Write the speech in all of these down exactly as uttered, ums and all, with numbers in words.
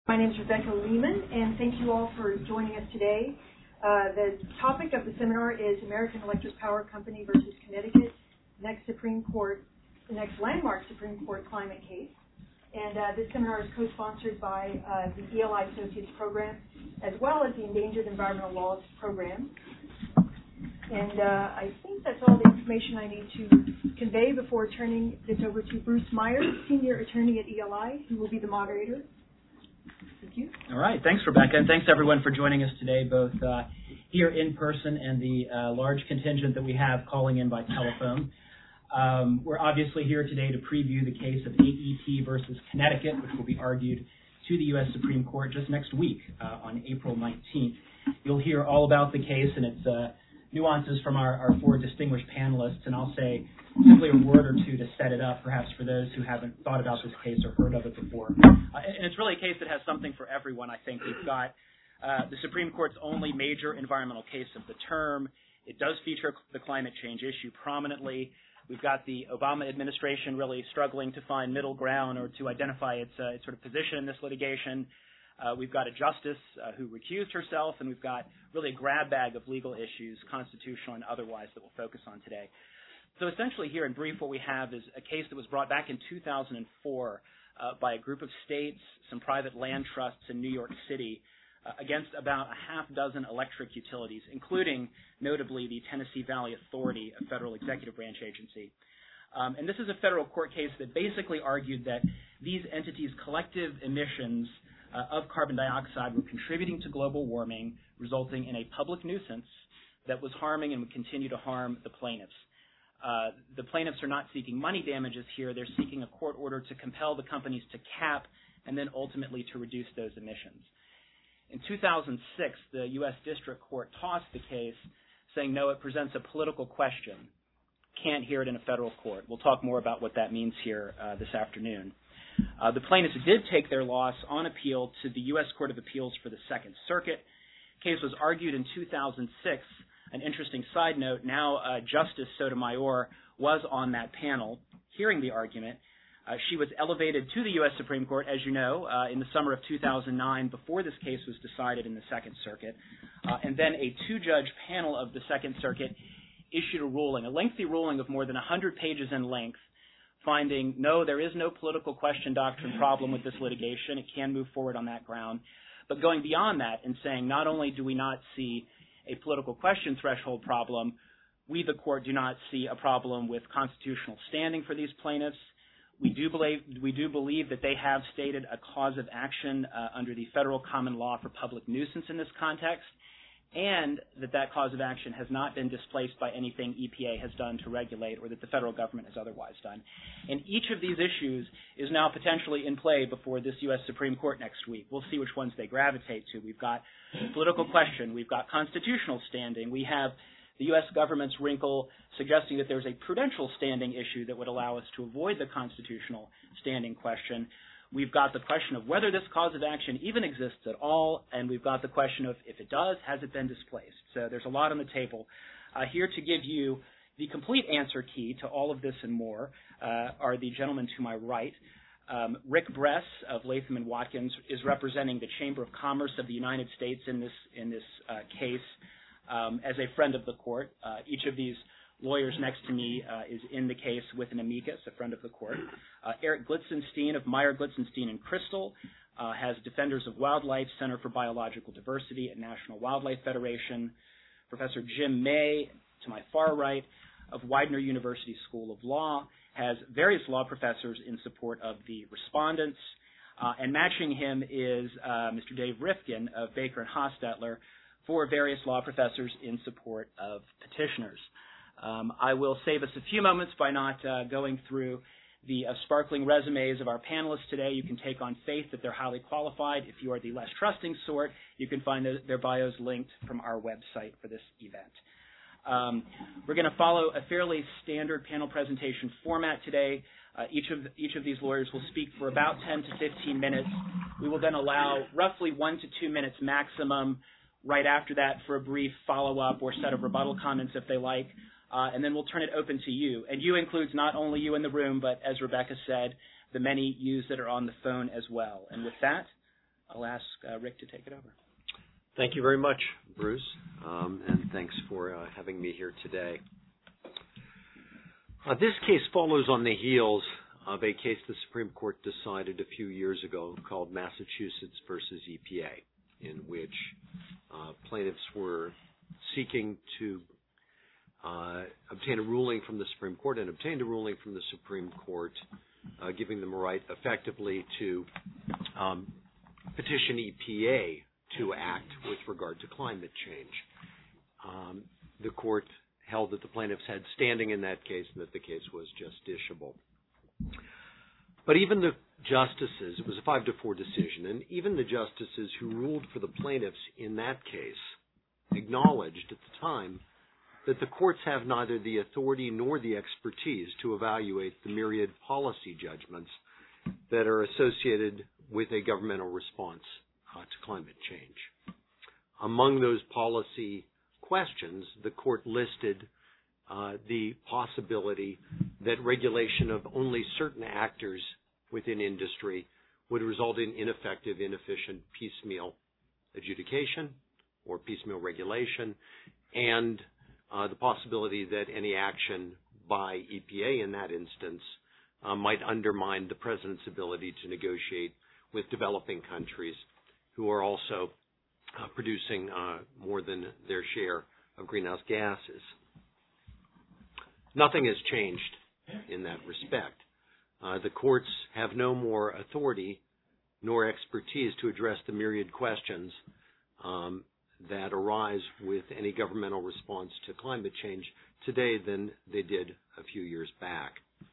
My name is Rebecca Lehman, and thank you all for joining us today. Uh, the topic of the seminar is American Electric Power Company versus Connecticut, next Supreme Court, the next landmark Supreme Court climate case. And uh, this seminar is co-sponsored by uh, the E L I Associates Program, as well as the Endangered Environmental Laws Program. And uh, I think that's all the information I need to convey before turning this over to Bruce Myers, Senior Attorney at E L I, who will be the moderator. Thank you. All right. Thanks, Rebecca, and thanks, everyone, for joining us today, both uh, here in person and the uh, large contingent that we have calling in by telephone. Um, we're obviously here today to preview the case of A E P versus Connecticut, which will be argued to the U S Supreme Court just next week uh, on April nineteenth. You'll hear all about the case and its uh, nuances from our, our four distinguished panelists, and I'll say simply a word or two to set it up, perhaps for those who haven't thought about this case or heard of it before. Uh, and it's really a case that has something for everyone, I think. We've got uh, the Supreme Court's only major environmental case of the term. It does feature the climate change issue prominently. We've got the Obama administration really struggling to find middle ground or to identify its, uh, its sort of position in this litigation. Uh, we've got a justice uh, who recused herself, and we've got really a grab bag of legal issues, constitutional and otherwise, that we'll focus on today. So essentially here in brief, what we have is a case that was brought back in two thousand four uh, by a group of states, some private land trusts in New York City, uh, against about a half dozen electric utilities, including, notably, the Tennessee Valley Authority, a federal executive branch agency. Um, and this is a federal court case that basically argued that these entities' collective emissions uh, of carbon dioxide were contributing to global warming, resulting in a public nuisance that was harming and would continue to harm the plaintiffs. Uh, the plaintiffs are not seeking money damages here. They're seeking a court order to compel the companies to cap and then ultimately to reduce those emissions. In two thousand six, the U S District Court tossed the case, saying, no, it presents a political question. Can't hear it in a federal court. We'll talk more about what that means here uh, this afternoon. Uh, the plaintiffs did take their loss on appeal to the U S Court of Appeals for the Second Circuit. The case was argued in two thousand six. An interesting side note, now uh, Justice Sotomayor was on that panel hearing the argument. Uh, she was elevated to the U S Supreme Court, as you know, uh, in the summer of two thousand nine before this case was decided in the Second Circuit. Uh, and then a two-judge panel of the Second Circuit issued a ruling, a lengthy ruling of more than one hundred pages in length, finding, no, there is no political question doctrine problem with this litigation. It can move forward on that ground. But going beyond that and saying not only do we not see a political question threshold problem, we, the court, do not see a problem with constitutional standing for these plaintiffs. We do believe, we do believe that they have stated a cause of action uh, under the federal common law for public nuisance in this context, and that that cause of action has not been displaced by anything E P A has done to regulate or that the federal government has otherwise done. And each of these issues is now potentially in play before this U S Supreme Court next week. We'll see which ones they gravitate to. We've got political question. We've got constitutional standing. We have the U S government's wrinkle suggesting that there's a prudential standing issue that would allow us to avoid the constitutional standing question. We've got the question of whether this cause of action even exists at all, and we've got the question of if it does, has it been displaced? So there's a lot on the table. Uh, here to give you the complete answer key to all of this and more uh, are the gentlemen to my right. Um, Rick Bress of Latham and Watkins is representing the Chamber of Commerce of the United States in this in this uh, case um, as a friend of the court. Uh, each of these lawyers next to me uh, is in the case with an amicus, a friend of the court. Uh, Eric Glitzenstein of Meyer, Glitzenstein and Crystal uh, has Defenders of Wildlife Center for Biological Diversity at National Wildlife Federation. Professor Jim May, to my far right, of Widener University School of Law, has various law professors in support of the respondents. Uh, and matching him is uh, Mister Dave Rifkin of Baker and Hostetler, for various law professors in support of petitioners. Um, I will save us a few moments by not uh, going through the uh, sparkling resumes of our panelists today. You can take on faith that they're highly qualified. If you are the less trusting sort, you can find those, their bios linked from our website for this event. Um, we're going to follow a fairly standard panel presentation format today. Uh, each of each of these lawyers will speak for about ten to fifteen minutes. We will then allow roughly one to two minutes maximum right after that for a brief follow-up or set of rebuttal comments if they like. Uh, and then we'll turn it open to you. And you includes not only you in the room, but as Rebecca said, the many yous that are on the phone as well. And with that, I'll ask uh, Rick to take it over. Thank you very much, Bruce, um, and thanks for uh, having me here today. Uh, this case follows on the heels of a case the Supreme Court decided a few years ago called Massachusetts versus E P A, in which uh, plaintiffs were seeking to uh, obtain a ruling from the Supreme Court and obtained a ruling from the Supreme Court uh, giving them a right effectively to um, petition E P A to act with regard to climate change. Um, the court held that the plaintiffs had standing in that case and that the case was justiciable. But even the justices, it was a five to four decision, and even the justices who ruled for the plaintiffs in that case acknowledged at the time that the courts have neither the authority nor the expertise to evaluate the myriad policy judgments that are associated with a governmental response uh, to climate change. Among those policy questions, the court listed uh, the possibility that regulation of only certain actors within industry would result in ineffective, inefficient, piecemeal adjudication or piecemeal regulation, and uh, the possibility that any action by E P A in that instance uh, might undermine the president's ability to negotiate with developing countries who are also uh, producing uh, more than their share of greenhouse gases. Nothing has changed in that respect. Uh, the courts have no more authority nor expertise to address the myriad questions um, that arise with any governmental response to climate change today than they did a few years back.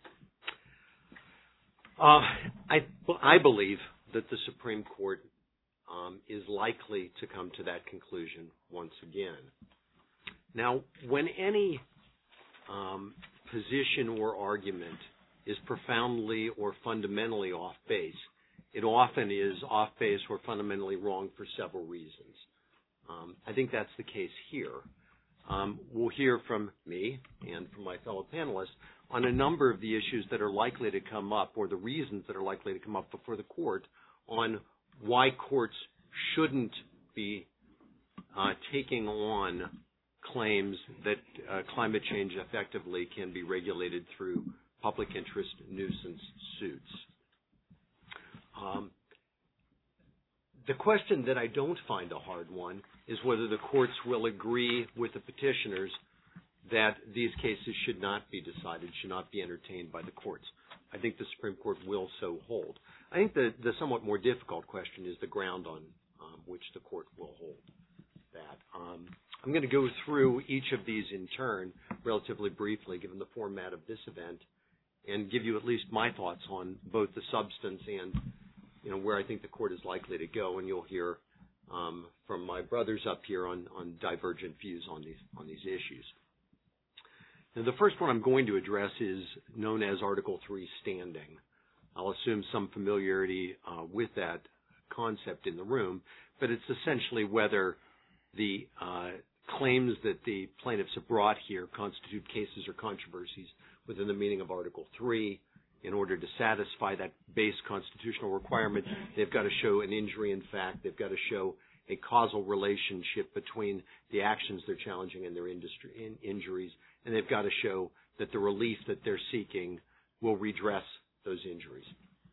Uh, I, I believe that the Supreme Court um, is likely to come to that conclusion once again. Now, when any um, position or argument is profoundly or fundamentally off base, it often is off base or fundamentally wrong for several reasons. Um, I think that's the case here. Um, we'll hear from me and from my fellow panelists on a number of the issues that are likely to come up, or the reasons that are likely to come up before the court, on why courts shouldn't be uh, taking on claims that uh, climate change effectively can be regulated through public interest nuisance suits. Um, the question that I don't find a hard one is whether the courts will agree with the petitioners that these cases should not be decided, should not be entertained by the courts. I think the Supreme Court will so hold. I think the, the somewhat more difficult question is the ground on um, which the court will hold that. Um, I'm going to go through each of these in turn relatively briefly, given the format of this event, and give you at least my thoughts on both the substance and, you know, where I think the court is likely to go. And you'll hear um, from my brothers up here on, on divergent views on these on these issues. Now, the first one I'm going to address is known as Article three standing. I'll assume some familiarity uh, with that concept in the room, but it's essentially whether the uh, claims that the plaintiffs have brought here constitute cases or controversies within the meaning of Article three. In order to satisfy that base constitutional requirement, they've got to show an injury in fact. They've got to show a causal relationship between the actions they're challenging and their industry, in, injuries, and they've got to show that the relief that they're seeking will redress those injuries.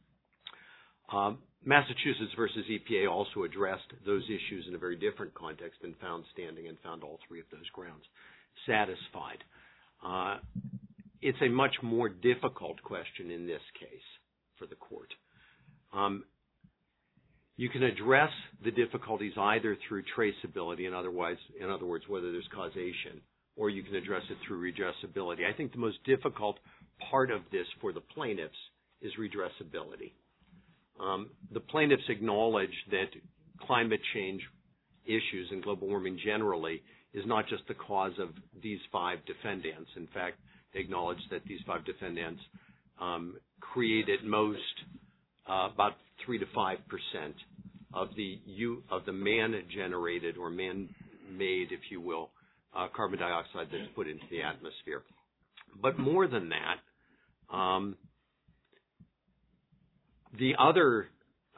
Um, Massachusetts versus E P A also addressed those issues in a very different context and found standing and found all three of those grounds satisfied. Uh, it's a much more difficult question in this case for the court. Um, you can address the difficulties either through traceability and otherwise, in other words, whether there's causation, or you can address it through redressability. I think the most difficult part of this for the plaintiffs is redressability. Um, the plaintiffs acknowledge that climate change issues and global warming generally is not just the cause of these five defendants. In fact, they acknowledge that these five defendants um, create at most uh, about three to five percent of the u- of the man-generated or man-made, if you will, uh, carbon dioxide that's put into the atmosphere. But more than that, um, the other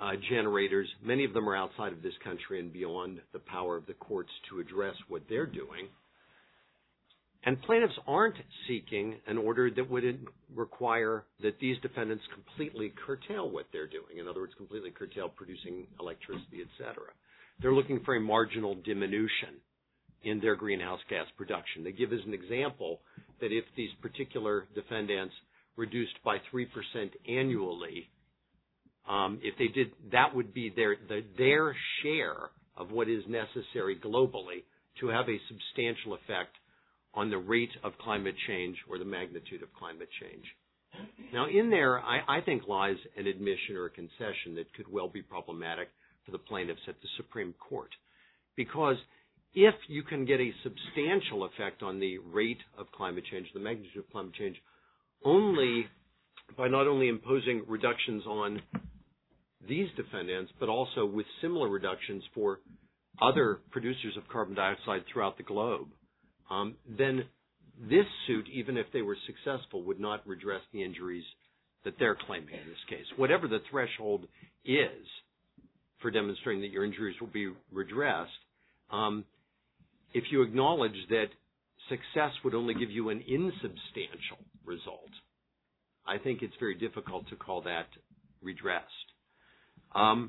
uh, generators. Many of them are outside of this country and beyond the power of the courts to address what they're doing. And plaintiffs aren't seeking an order that would require that these defendants completely curtail what they're doing. In other words, completely curtail producing electricity, et cetera. They're looking for a marginal diminution in their greenhouse gas production. They give as an example that if these particular defendants reduced by three percent annually, um, if they did, that would be their, the, their share of what is necessary globally to have a substantial effect on the rate of climate change or the magnitude of climate change. Now, in there, I, I think lies an admission or a concession that could well be problematic for the plaintiffs at the Supreme Court. Because if you can get a substantial effect on the rate of climate change, the magnitude of climate change, only by not only imposing reductions on these defendants, but also with similar reductions for other producers of carbon dioxide throughout the globe, um, then this suit, even if they were successful, would not redress the injuries that they're claiming in this case. Whatever the threshold is for demonstrating that your injuries will be redressed, um, if you acknowledge that success would only give you an insubstantial result, I think it's very difficult to call that redressed. Um,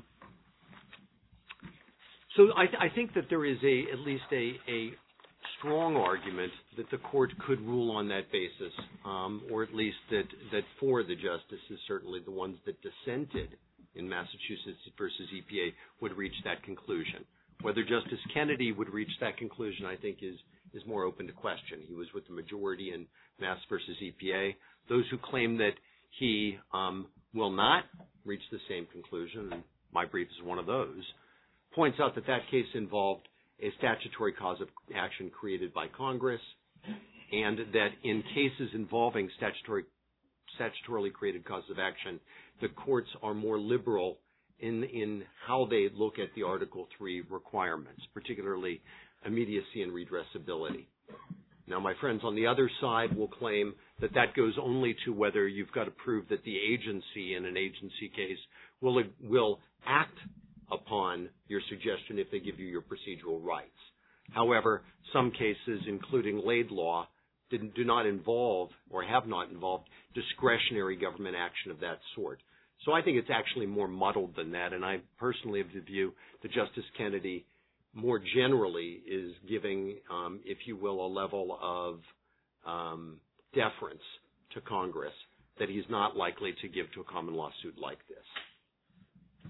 so I, th- I think that there is a at least a, a strong argument that the court could rule on that basis, um, or at least that, that four of the justices, certainly the ones that dissented in Massachusetts versus E P A, would reach that conclusion. Whether Justice Kennedy would reach that conclusion, I think, is is more open to question. He was with the majority in Mass versus E P A. Those who claim that he um, will not reach the same conclusion, and my brief is one of those, points out that that case involved a statutory cause of action created by Congress, and that in cases involving statutory, statutorily created causes of action, the courts are more liberal in, in how they look at the Article three requirements, particularly immediacy and redressability. Now, my friends on the other side will claim that that goes only to whether you've got to prove that the agency in an agency case will, will act upon your suggestion if they give you your procedural rights. However, some cases, including Laidlaw, didn't, do not involve or have not involved discretionary government action of that sort. So I think it's actually more muddled than that, and I personally have the view that Justice Kennedy more generally is giving, um, if you will, a level of um, deference to Congress that he's not likely to give to a common law suit like this.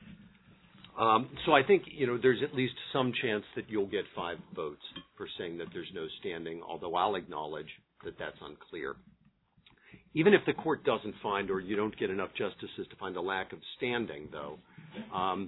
Um, so I think, you know, there's at least some chance that you'll get five votes for saying that there's no standing, although I'll acknowledge that that's unclear. Even if the court doesn't find, or you don't get enough justices to find a lack of standing, though, um,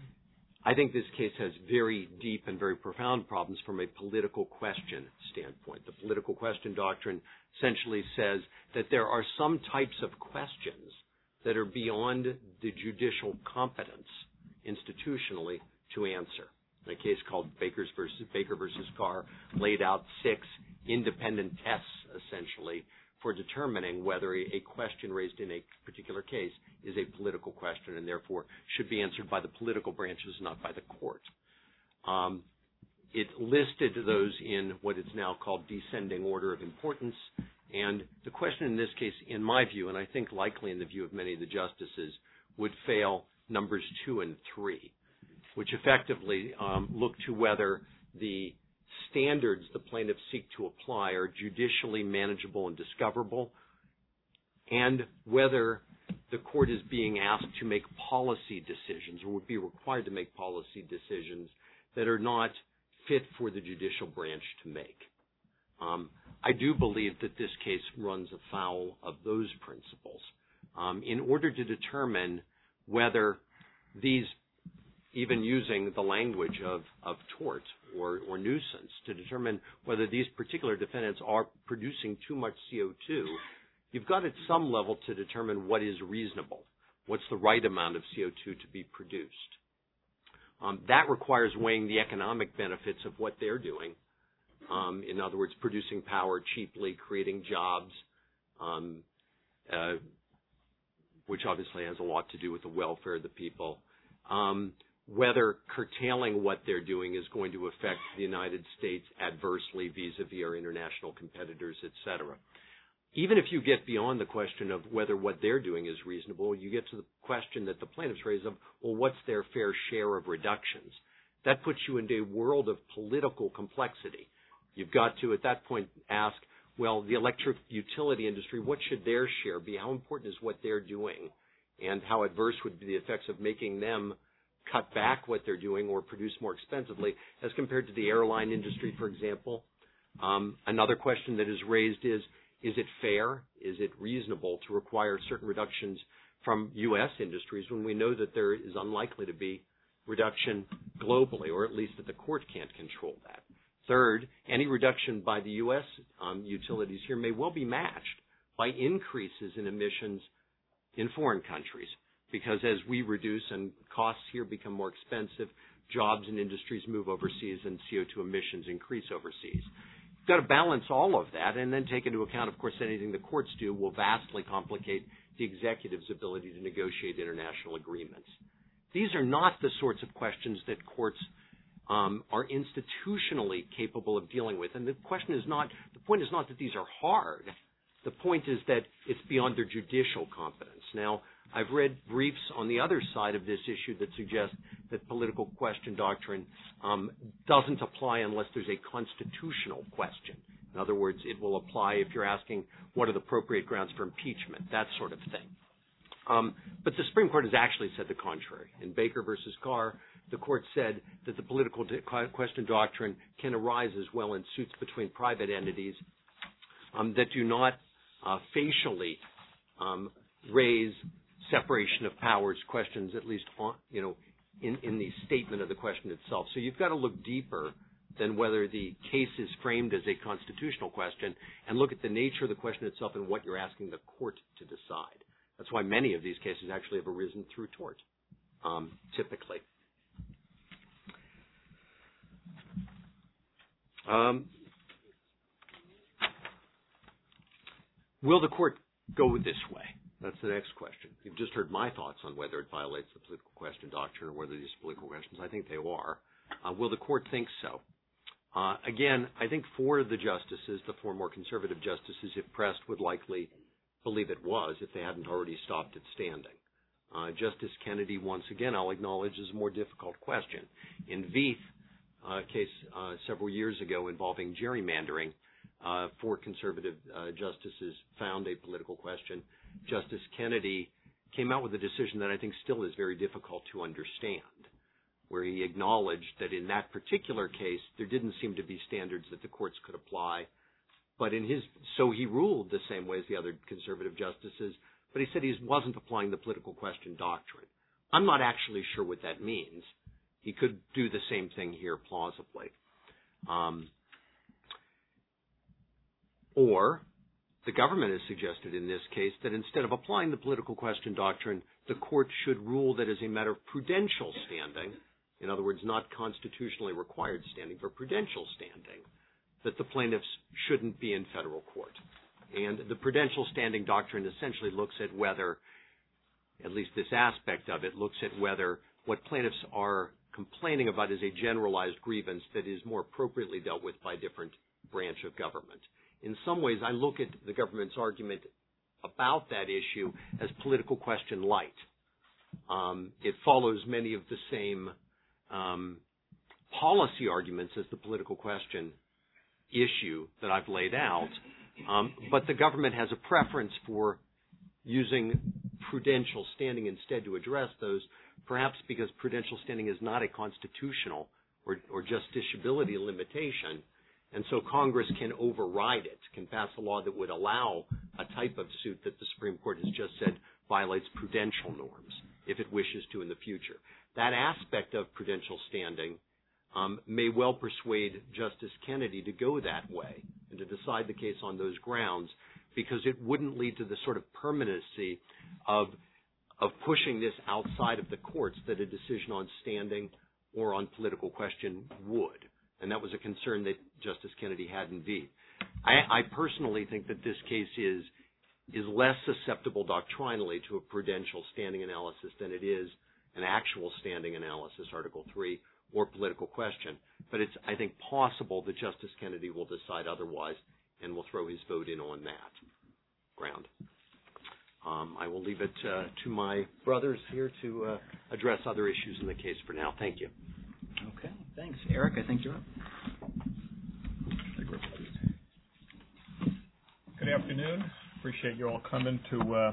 I think this case has very deep and very profound problems from a political question standpoint. The political question doctrine essentially says that there are some types of questions that are beyond the judicial competence institutionally to answer. In a case called Baker's versus, Baker versus Carr laid out six independent tests, essentially, for determining whether a, a question raised in a particular case is a political question and therefore should be answered by the political branches, not by the court. Um, it listed those in what is now called descending order of importance, and the question in this case, in my view, and I think likely in the view of many of the justices, would fail numbers two and three, which effectively um, look to whether the standards the plaintiffs seek to apply are judicially manageable and discoverable, and whether the court is being asked to make policy decisions or would be required to make policy decisions that are not fit for the judicial branch to make. Um, I do believe that this case runs afoul of those principles. Um, in order to determine whether these, even using the language of, of tort or, or nuisance, to determine whether these particular defendants are producing too much C O two, you've got at some level to determine what is reasonable, what's the right amount of C O two to be produced. Um, that requires weighing the economic benefits of what they're doing. Um, in other words, producing power cheaply, creating jobs, um, uh, which obviously has a lot to do with the welfare of the people, um, whether curtailing what they're doing is going to affect the United States adversely vis-a-vis our international competitors, et cetera. Even if you get beyond the question of whether what they're doing is reasonable, you get to the question that the plaintiffs raise of, well, what's their fair share of reductions? That puts you into a world of political complexity. You've got to, at that point, ask, well, the electric utility industry, what should their share be? How important is what they're doing? And how adverse would be the effects of making them cut back what they're doing or produce more expensively as compared to the airline industry, for example? Um, another question that is raised is, is it fair? Is it reasonable to require certain reductions from U S industries when we know that there is unlikely to be reduction globally, or at least that the court can't control that? Third, any reduction by the U S um, utilities here may well be matched by increases in emissions in foreign countries, because as we reduce and costs here become more expensive, jobs and industries move overseas and C O two emissions increase overseas. You've got to balance all of that and then take into account, of course, anything the courts do will vastly complicate the executive's ability to negotiate international agreements. These are not the sorts of questions that courts um, are institutionally capable of dealing with. And the question is not, the point is not that these are hard. The point is that it's beyond their judicial competence. Now, I've read briefs on the other side of this issue that suggest that political question doctrine um, doesn't apply unless there's a constitutional question. In other words, it will apply if you're asking what are the appropriate grounds for impeachment, that sort of thing. Um, but the Supreme Court has actually said the contrary. In Baker versus Carr, the court said that the political question doctrine can arise as well in suits between private entities um, that do not uh, facially um, raise separation of powers questions, at least on, you know, in, in the statement of the question itself. So you've got to look deeper than whether the case is framed as a constitutional question and look at the nature of the question itself and what you're asking the court to decide. That's why many of these cases actually have arisen through tort, um, typically. Um, will the court go this way? That's the next question. You've just heard my thoughts on whether it violates the political question doctrine or whether these are political questions. I think they are. Uh, will the court think so? Uh, again, I think four of the justices, the four more conservative justices, if pressed, would likely believe it was if they hadn't already stopped it standing. Uh, Justice Kennedy, once again, I'll acknowledge, is a more difficult question. In Veith, a uh, case uh, several years ago involving gerrymandering, uh, four conservative uh, justices found a political question. Justice Kennedy came out with a decision that I think still is very difficult to understand, where he acknowledged that in that particular case, there didn't seem to be standards that the courts could apply. But in his, so he ruled the same way as the other conservative justices, but he said he wasn't applying the political question doctrine. I'm not actually sure what that means. He could do the same thing here plausibly. Um, or the government has suggested in this case that instead of applying the political question doctrine, the court should rule that as a matter of prudential standing, in other words, not constitutionally required standing, but prudential standing, that the plaintiffs shouldn't be in federal court. And the prudential standing doctrine essentially looks at whether, at least this aspect of it, looks at whether what plaintiffs are complaining about is a generalized grievance that is more appropriately dealt with by a different branch of government. In some ways, I look at the government's argument about that issue as political question light. Um, it follows many of the same um, policy arguments as the political question issue that I've laid out, um, but the government has a preference for using prudential standing instead to address those, perhaps because prudential standing is not a constitutional or, or justiciability limitation, and so Congress can override it, can pass a law that would allow a type of suit that the Supreme Court has just said violates prudential norms if it wishes to in the future. That aspect of prudential standing um, may well persuade Justice Kennedy to go that way and to decide the case on those grounds, because it wouldn't lead to the sort of permanency of of pushing this outside of the courts that a decision on standing or on political question would. And that was a concern that Justice Kennedy had in Veith. I, I personally think that this case is is less susceptible doctrinally to a prudential standing analysis than it is an actual standing analysis, Article three, or political question. But it's, I think, possible that Justice Kennedy will decide otherwise and will throw his vote in on that ground. Um, I will leave it uh, to my brothers here to uh, address other issues in the case for now. Thank you. Okay, thanks. Eric, I think you're up. Good afternoon. Appreciate you all coming to uh,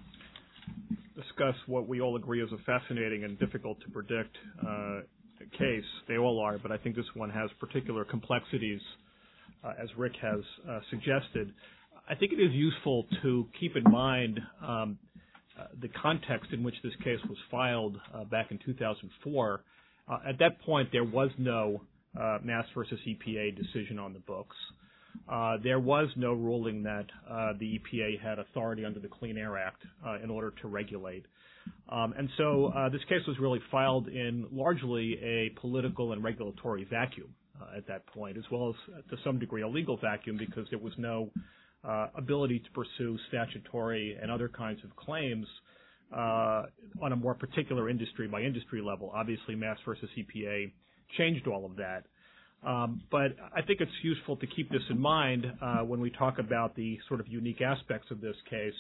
discuss what we all agree is a fascinating and difficult to predict uh, case. They all are, but I think this one has particular complexities, uh, as Rick has uh, suggested. I think it is useful to keep in mind um, uh, the context in which this case was filed uh, back in two thousand four. Uh, at that point, there was no uh, Mass versus E P A decision on the books. Uh, there was no ruling that uh, the E P A had authority under the Clean Air Act uh, in order to regulate. Um, and so uh, this case was really filed in largely a political and regulatory vacuum uh, at that point, as well as to some degree a legal vacuum, because there was no uh, ability to pursue statutory and other kinds of claims uh, on a more particular industry by industry level. Obviously, Mass versus E P A changed all of that. Um, but I think it's useful to keep this in mind uh, when we talk about the sort of unique aspects of this case.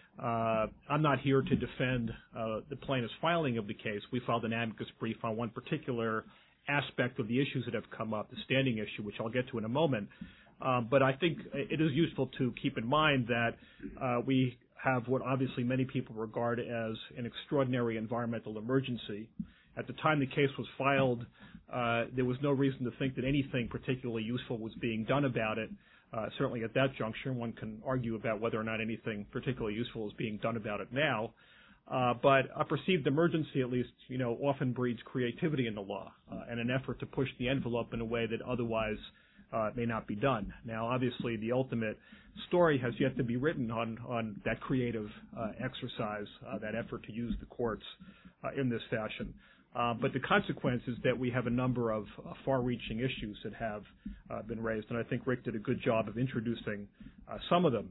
Uh, I'm not here to defend uh, the plaintiff's filing of the case. We filed an amicus brief on one particular aspect of the issues that have come up, the standing issue, which I'll get to in a moment. Uh, but I think it is useful to keep in mind that uh, we have what obviously many people regard as an extraordinary environmental emergency. At the time the case was filed, uh, there was no reason to think that anything particularly useful was being done about it. Uh, certainly at that juncture, one can argue about whether or not anything particularly useful is being done about it now. Uh, but a perceived emergency, at least, you know, often breeds creativity in the law uh, and an effort to push the envelope in a way that otherwise uh, may not be done. Now, obviously, the ultimate story has yet to be written on, on that creative uh, exercise, uh, that effort to use the courts uh, in this fashion. Uh, but the consequence is that we have a number of uh, far-reaching issues that have uh, been raised, and I think Rick did a good job of introducing uh, some of them.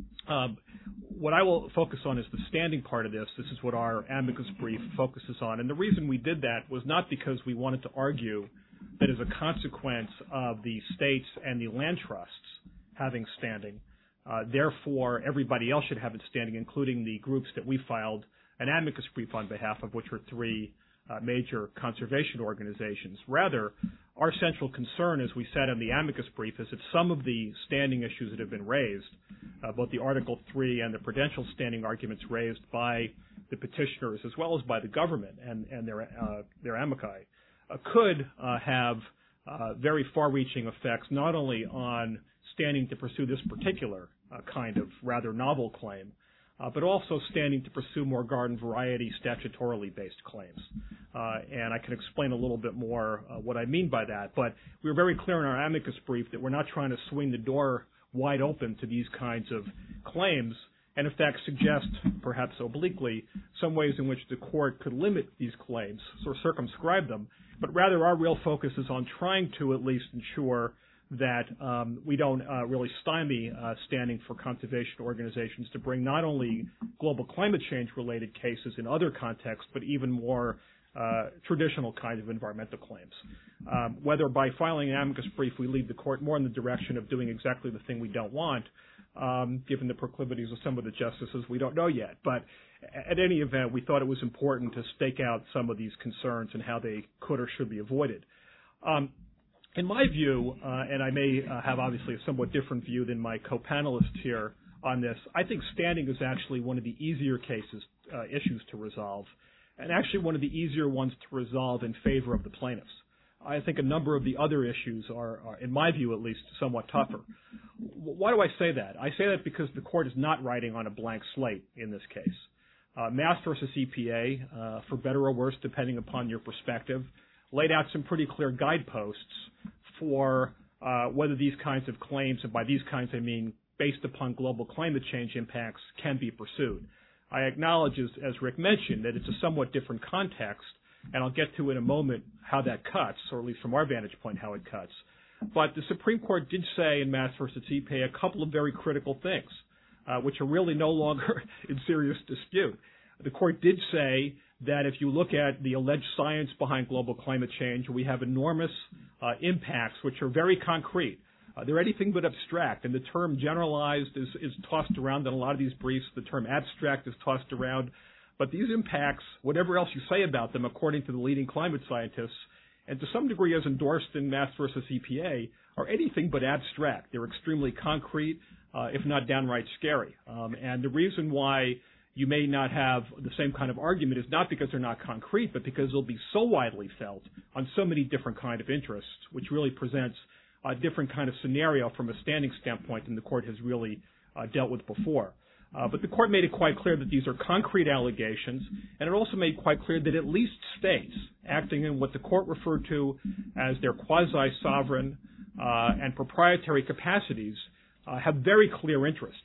Um, what I will focus on is the standing part of this. This is what our amicus brief focuses on, and the reason we did that was not because we wanted to argue that as a consequence of the states and the land trusts having standing, uh, therefore everybody else should have it standing, including the groups that we filed an amicus brief on behalf of, which were three Uh, major conservation organizations. Rather, our central concern, as we said in the amicus brief, is that some of the standing issues that have been raised, uh, both the Article three and the prudential standing arguments raised by the petitioners as well as by the government and, and their, uh, their amici, uh, could uh, have uh, very far-reaching effects not only on standing to pursue this particular uh, kind of rather novel claim, Uh, but also standing to pursue more garden variety statutorily based claims. Uh, and I can explain a little bit more uh, what I mean by that. But we were very clear in our amicus brief that we're not trying to swing the door wide open to these kinds of claims and, in fact, suggest, perhaps obliquely, some ways in which the court could limit these claims or circumscribe them. But rather, our real focus is on trying to at least ensure that um, we don't uh, really stymie uh, standing for conservation organizations to bring not only global climate change related cases in other contexts, but even more uh, traditional kinds of environmental claims. Um, whether by filing an amicus brief we lead the court more in the direction of doing exactly the thing we don't want, um, given the proclivities of some of the justices, we don't know yet. But at any event, we thought it was important to stake out some of these concerns and how they could or should be avoided. Um, In my view, uh, and I may uh, have obviously a somewhat different view than my co-panelists here on this, I think standing is actually one of the easier cases, uh, issues to resolve, and actually one of the easier ones to resolve in favor of the plaintiffs. I think a number of the other issues are, are in my view at least, somewhat tougher. Why do I say that? I say that because the court is not writing on a blank slate in this case. Uh, Mass versus E P A, uh, for better or worse, depending upon your perspective, laid out some pretty clear guideposts for uh, whether these kinds of claims, and by these kinds I mean based upon global climate change impacts, can be pursued. I acknowledge, as, as Rick mentioned, that it's a somewhat different context, and I'll get to in a moment how that cuts, or at least from our vantage point how it cuts. But the Supreme Court did say in Mass versus E P A a couple of very critical things, uh, which are really no longer in serious dispute. The court did say that if you look at the alleged science behind global climate change, we have enormous uh, impacts which are very concrete. Uh, they're anything but abstract, and the term generalized is, is tossed around in a lot of these briefs. The term abstract is tossed around. But these impacts, whatever else you say about them, according to the leading climate scientists, and to some degree as endorsed in Mass versus E P A, are anything but abstract. They're extremely concrete, uh, if not downright scary. Um, and the reason why you may not have the same kind of argument is not because they're not concrete, but because they'll be so widely felt on so many different kind of interests, which really presents a different kind of scenario from a standing standpoint than the court has really uh, dealt with before. Uh, but the court made it quite clear that these are concrete allegations, and it also made quite clear that at least states acting in what the court referred to as their quasi-sovereign uh, and proprietary capacities uh, have very clear interests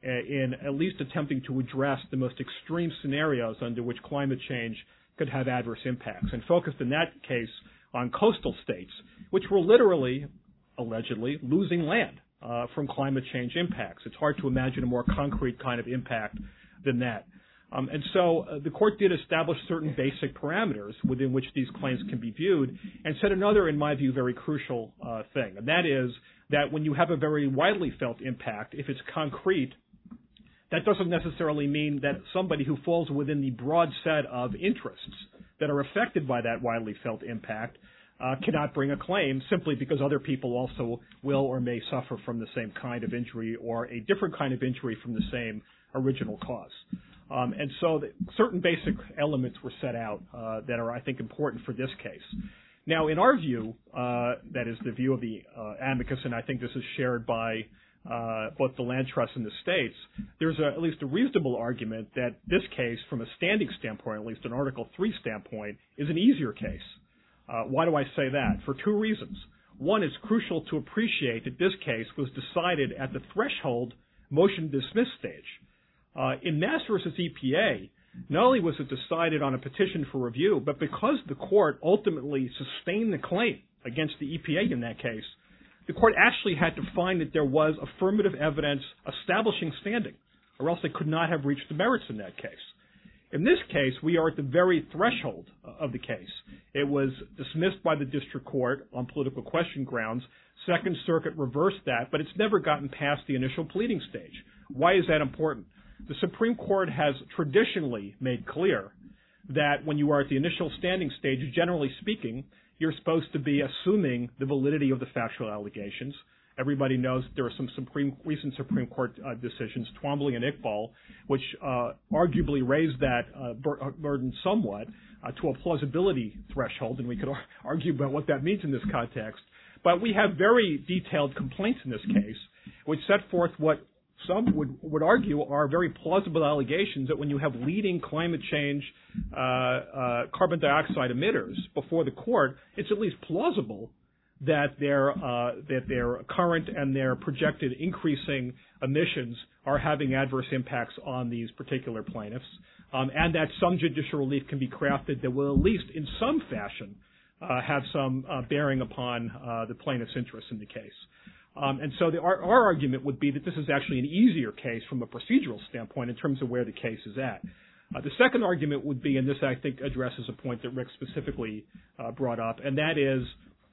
in at least attempting to address the most extreme scenarios under which climate change could have adverse impacts, and focused in that case on coastal states, which were literally, allegedly, losing land Uh, from climate change impacts. It's hard to imagine a more concrete kind of impact than that. Um, and so uh, the court did establish certain basic parameters within which these claims can be viewed, and said another, in my view, very crucial uh, thing, and that is that when you have a very widely felt impact, if it's concrete, that doesn't necessarily mean that somebody who falls within the broad set of interests that are affected by that widely felt impact Uh, cannot bring a claim simply because other people also will or may suffer from the same kind of injury or a different kind of injury from the same original cause. Um, and so the, certain basic elements were set out uh, that are, I think, important for this case. Now, in our view, uh, that is the view of the uh, amicus, and I think this is shared by uh, both the land trusts and the states, there's a, at least a reasonable argument that this case, from a standing standpoint, at least an Article three standpoint, is an easier case. Uh, why do I say that? For two reasons. One, it's crucial to appreciate that this case was decided at the threshold motion to dismiss stage. Uh, in Mass versus E P A, not only was it decided on a petition for review, but because the court ultimately sustained the claim against the E P A in that case, the court actually had to find that there was affirmative evidence establishing standing, or else they could not have reached the merits in that case. In this case, we are at the very threshold of the case. It was dismissed by the district court on political question grounds. Second Circuit reversed that, but it's never gotten past the initial pleading stage. Why is that important? The Supreme Court has traditionally made clear that when you are at the initial standing stage, generally speaking, you're supposed to be assuming the validity of the factual allegations. Everybody knows there are some Supreme, recent Supreme Court uh, decisions, Twombly and Iqbal, which uh, arguably raised that uh, bur- burden somewhat uh, to a plausibility threshold, and we could ar- argue about what that means in this context. But we have very detailed complaints in this case, which set forth what some would, would argue are very plausible allegations that when you have leading climate change uh, uh, carbon dioxide emitters before the court, it's at least plausible that their uh, that their current and their projected increasing emissions are having adverse impacts on these particular plaintiffs, um, and that some judicial relief can be crafted that will at least in some fashion uh, have some uh, bearing upon uh, the plaintiff's interests in the case. Um, and so the, our, our argument would be that this is actually an easier case from a procedural standpoint in terms of where the case is at. Uh, the second argument would be, and this I think addresses a point that Rick specifically uh, brought up, and that is,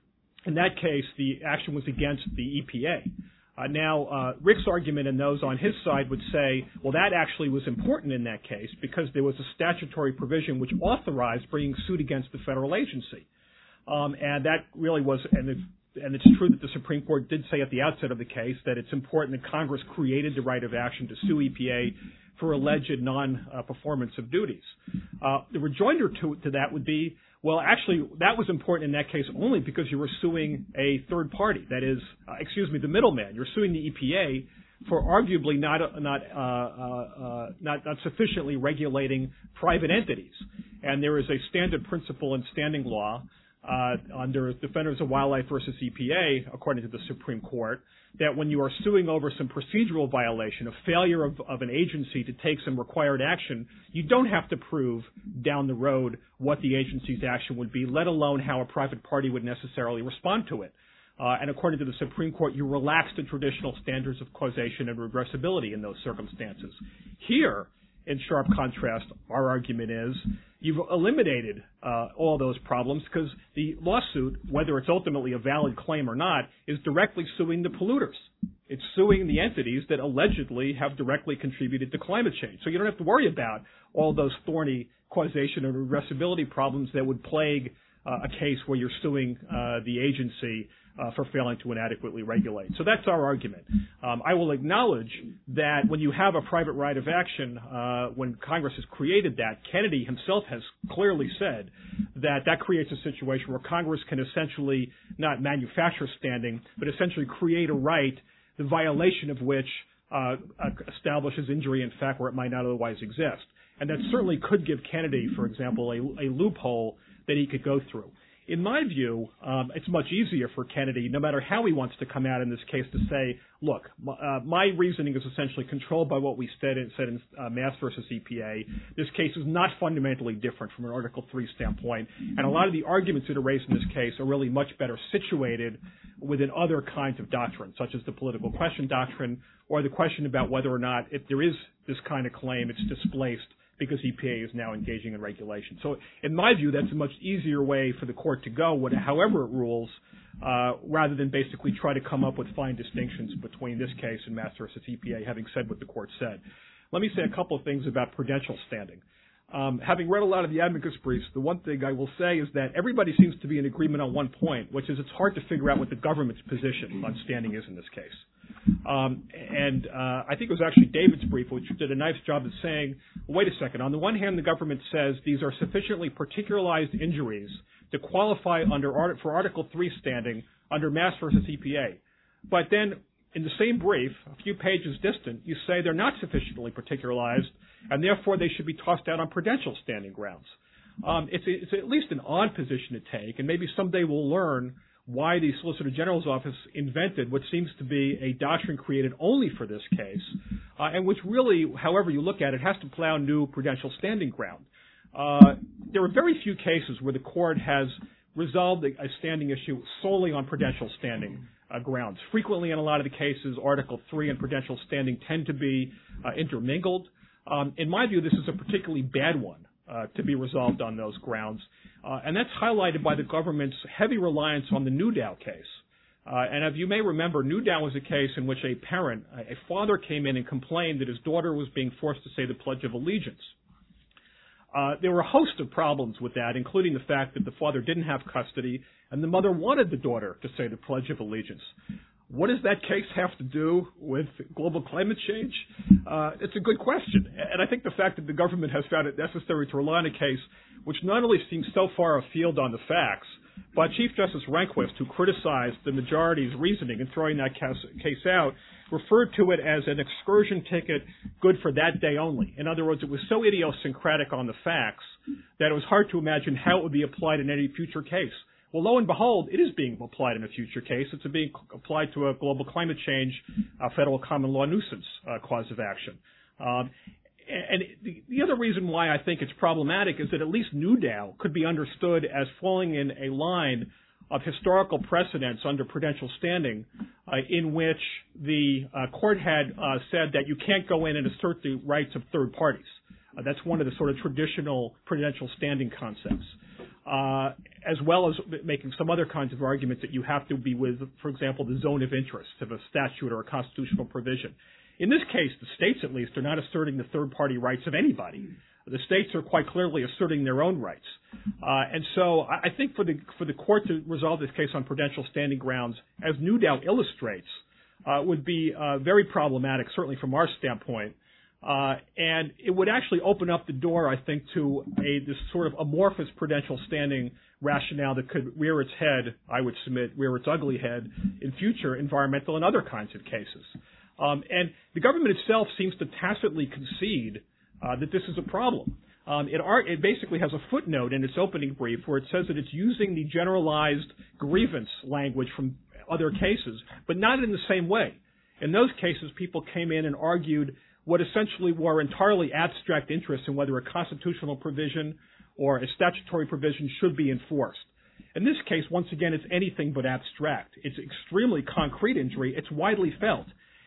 in that case, the action was against the E P A. Uh, now, uh, Rick's argument and those on his side would say, well, that actually was important in that case because there was a statutory provision which authorized bringing suit against the federal agency. Um, and that really was, and, it, and it's true that the Supreme Court did say at the outset of the case that it's important that Congress created the right of action to sue E P A for alleged non-performance of duties. Uh, the rejoinder to, to that would be, well, actually, that was important in that case only because you were suing a third party. That is, uh, excuse me, the middleman. You're suing the E P A for arguably not not uh, uh, not, not sufficiently regulating private entities. And there is a standard principle in standing law uh, under Defenders of Wildlife versus E P A, according to the Supreme Court, that when you are suing over some procedural violation, a failure of, of an agency to take some required action, you don't have to prove down the road what the agency's action would be, let alone how a private party would necessarily respond to it. Uh, and according to the Supreme Court, you relax the traditional standards of causation and regressibility in those circumstances. Here, in sharp contrast, our argument is you've eliminated uh, all those problems because the lawsuit, whether it's ultimately a valid claim or not, is directly suing the polluters. It's suing the entities that allegedly have directly contributed to climate change. So you don't have to worry about all those thorny causation or reversibility problems that would plague uh, a case where you're suing uh, the agency Uh, for failing to inadequately regulate. So that's our argument. Um, I will acknowledge that when you have a private right of action, uh, when Congress has created that, Kennedy himself has clearly said that that creates a situation where Congress can essentially not manufacture standing, but essentially create a right, the violation of which uh, establishes injury in fact where it might not otherwise exist. And that certainly could give Kennedy, for example, a, a loophole that he could go through. In my view, um, it's much easier for Kennedy, no matter how he wants to come out in this case, to say, look, m- uh, my reasoning is essentially controlled by what we said, said in uh, Mass versus E P A. This case is not fundamentally different from an Article three standpoint, and a lot of the arguments that are raised in this case are really much better situated within other kinds of doctrines, such as the political question doctrine, or the question about whether or not, if there is this kind of claim, it's displaced because E P A is now engaging in regulation. So in my view, that's a much easier way for the court to go, however it rules, uh, rather than basically try to come up with fine distinctions between this case and Mass versus E P A, having said what the court said. Let me say a couple of things about prudential standing. Um, having read a lot of the amicus briefs, the one thing I will say is that everybody seems to be in agreement on one point, which is it's hard to figure out what the government's position on standing is in this case. Um, and uh, I think it was actually David's brief, which did a nice job of saying, wait a second, on the one hand, the government says these are sufficiently particularized injuries to qualify under for Article three standing under Mass versus E P A. But then in the same brief, a few pages distant, you say they're not sufficiently particularized, and therefore they should be tossed out on prudential standing grounds. Um, it's, it's at least an odd position to take, and maybe someday we'll learn why the Solicitor General's office invented what seems to be a doctrine created only for this case, uh, and which really, however you look at it, has to plow new prudential standing ground. Uh, there are very few cases where the court has resolved a, a standing issue solely on prudential standing uh, grounds. Frequently in a lot of the cases, Article three and prudential standing tend to be uh, intermingled. Um, in my view, this is a particularly bad one. Uh, to be resolved on those grounds. Uh, and that's highlighted by the government's heavy reliance on the Newdow case. Uh, and if you may remember, Newdow was a case in which a parent, a father came in and complained that his daughter was being forced to say the Pledge of Allegiance. Uh, there were a host of problems with that, including the fact that the father didn't have custody and the mother wanted the daughter to say the Pledge of Allegiance. What does that case have to do with global climate change? Uh, it's a good question. And I think the fact that the government has found it necessary to rely on a case which not only seems so far afield on the facts, but Chief Justice Rehnquist, who criticized the majority's reasoning in throwing that case out, referred to it as an excursion ticket good for that day only. In other words, it was so idiosyncratic on the facts that it was hard to imagine how it would be applied in any future case. Well, lo and behold, it is being applied in a future case. It's being applied to a global climate change uh, federal common law nuisance uh, cause of action. Um, and the, the other reason why I think it's problematic is that at least Newdow could be understood as falling in a line of historical precedents under prudential standing uh, in which the uh, court had uh, said that you can't go in and assert the rights of third parties. Uh, that's one of the sort of traditional prudential standing concepts. Uh, as well as making some other kinds of arguments that you have to be with, for example, the zone of interest of a statute or a constitutional provision. In this case, the states, at least, are not asserting the third-party rights of anybody. The states are quite clearly asserting their own rights. Uh, and so I think for the for the court to resolve this case on prudential standing grounds, as Newdow illustrates, uh, would be uh, very problematic, certainly from our standpoint. Uh, and it would actually open up the door, I think, to a this sort of amorphous prudential standing rationale that could rear its head, I would submit, rear its ugly head in future environmental and other kinds of cases. Um, and the government itself seems to tacitly concede uh, that this is a problem. Um, it, are, it basically has a footnote in its opening brief where it says that it's using the generalized grievance language from other cases, but not in the same way. In those cases, people came in and argued what essentially were entirely abstract interests in whether a constitutional provision or a statutory provision should be enforced. In this case, once again, it's anything but abstract. It's extremely concrete injury. It's widely felt.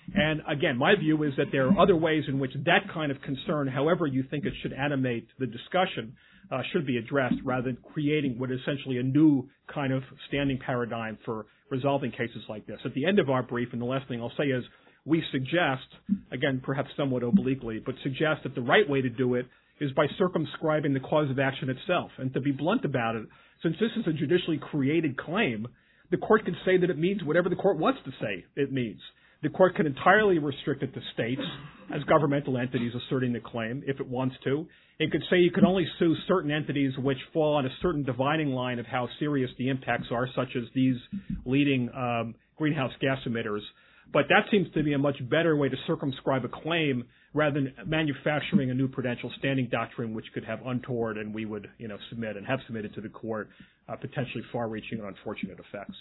And again, my view is that there are other ways in which that kind of concern, however you think it should animate the discussion, uh, should be addressed rather than creating what is essentially a new kind of standing paradigm for resolving cases like this. At the end of our brief, and the last thing I'll say is, we suggest, again, perhaps somewhat obliquely, but suggest that the right way to do it is by circumscribing the cause of action itself. And to be blunt about it, since this is a judicially created claim, the court can say that it means whatever the court wants to say it means. The court can entirely restrict it to states as governmental entities asserting the claim if it wants to. It could say you can only sue certain entities which fall on a certain dividing line of how serious the impacts are, such as these leading um, greenhouse gas emitters. But that seems to be a much better way to circumscribe a claim rather than manufacturing a new prudential standing doctrine which could have untoward, and we would, you know, submit and have submitted to the court, uh, potentially far-reaching and unfortunate effects.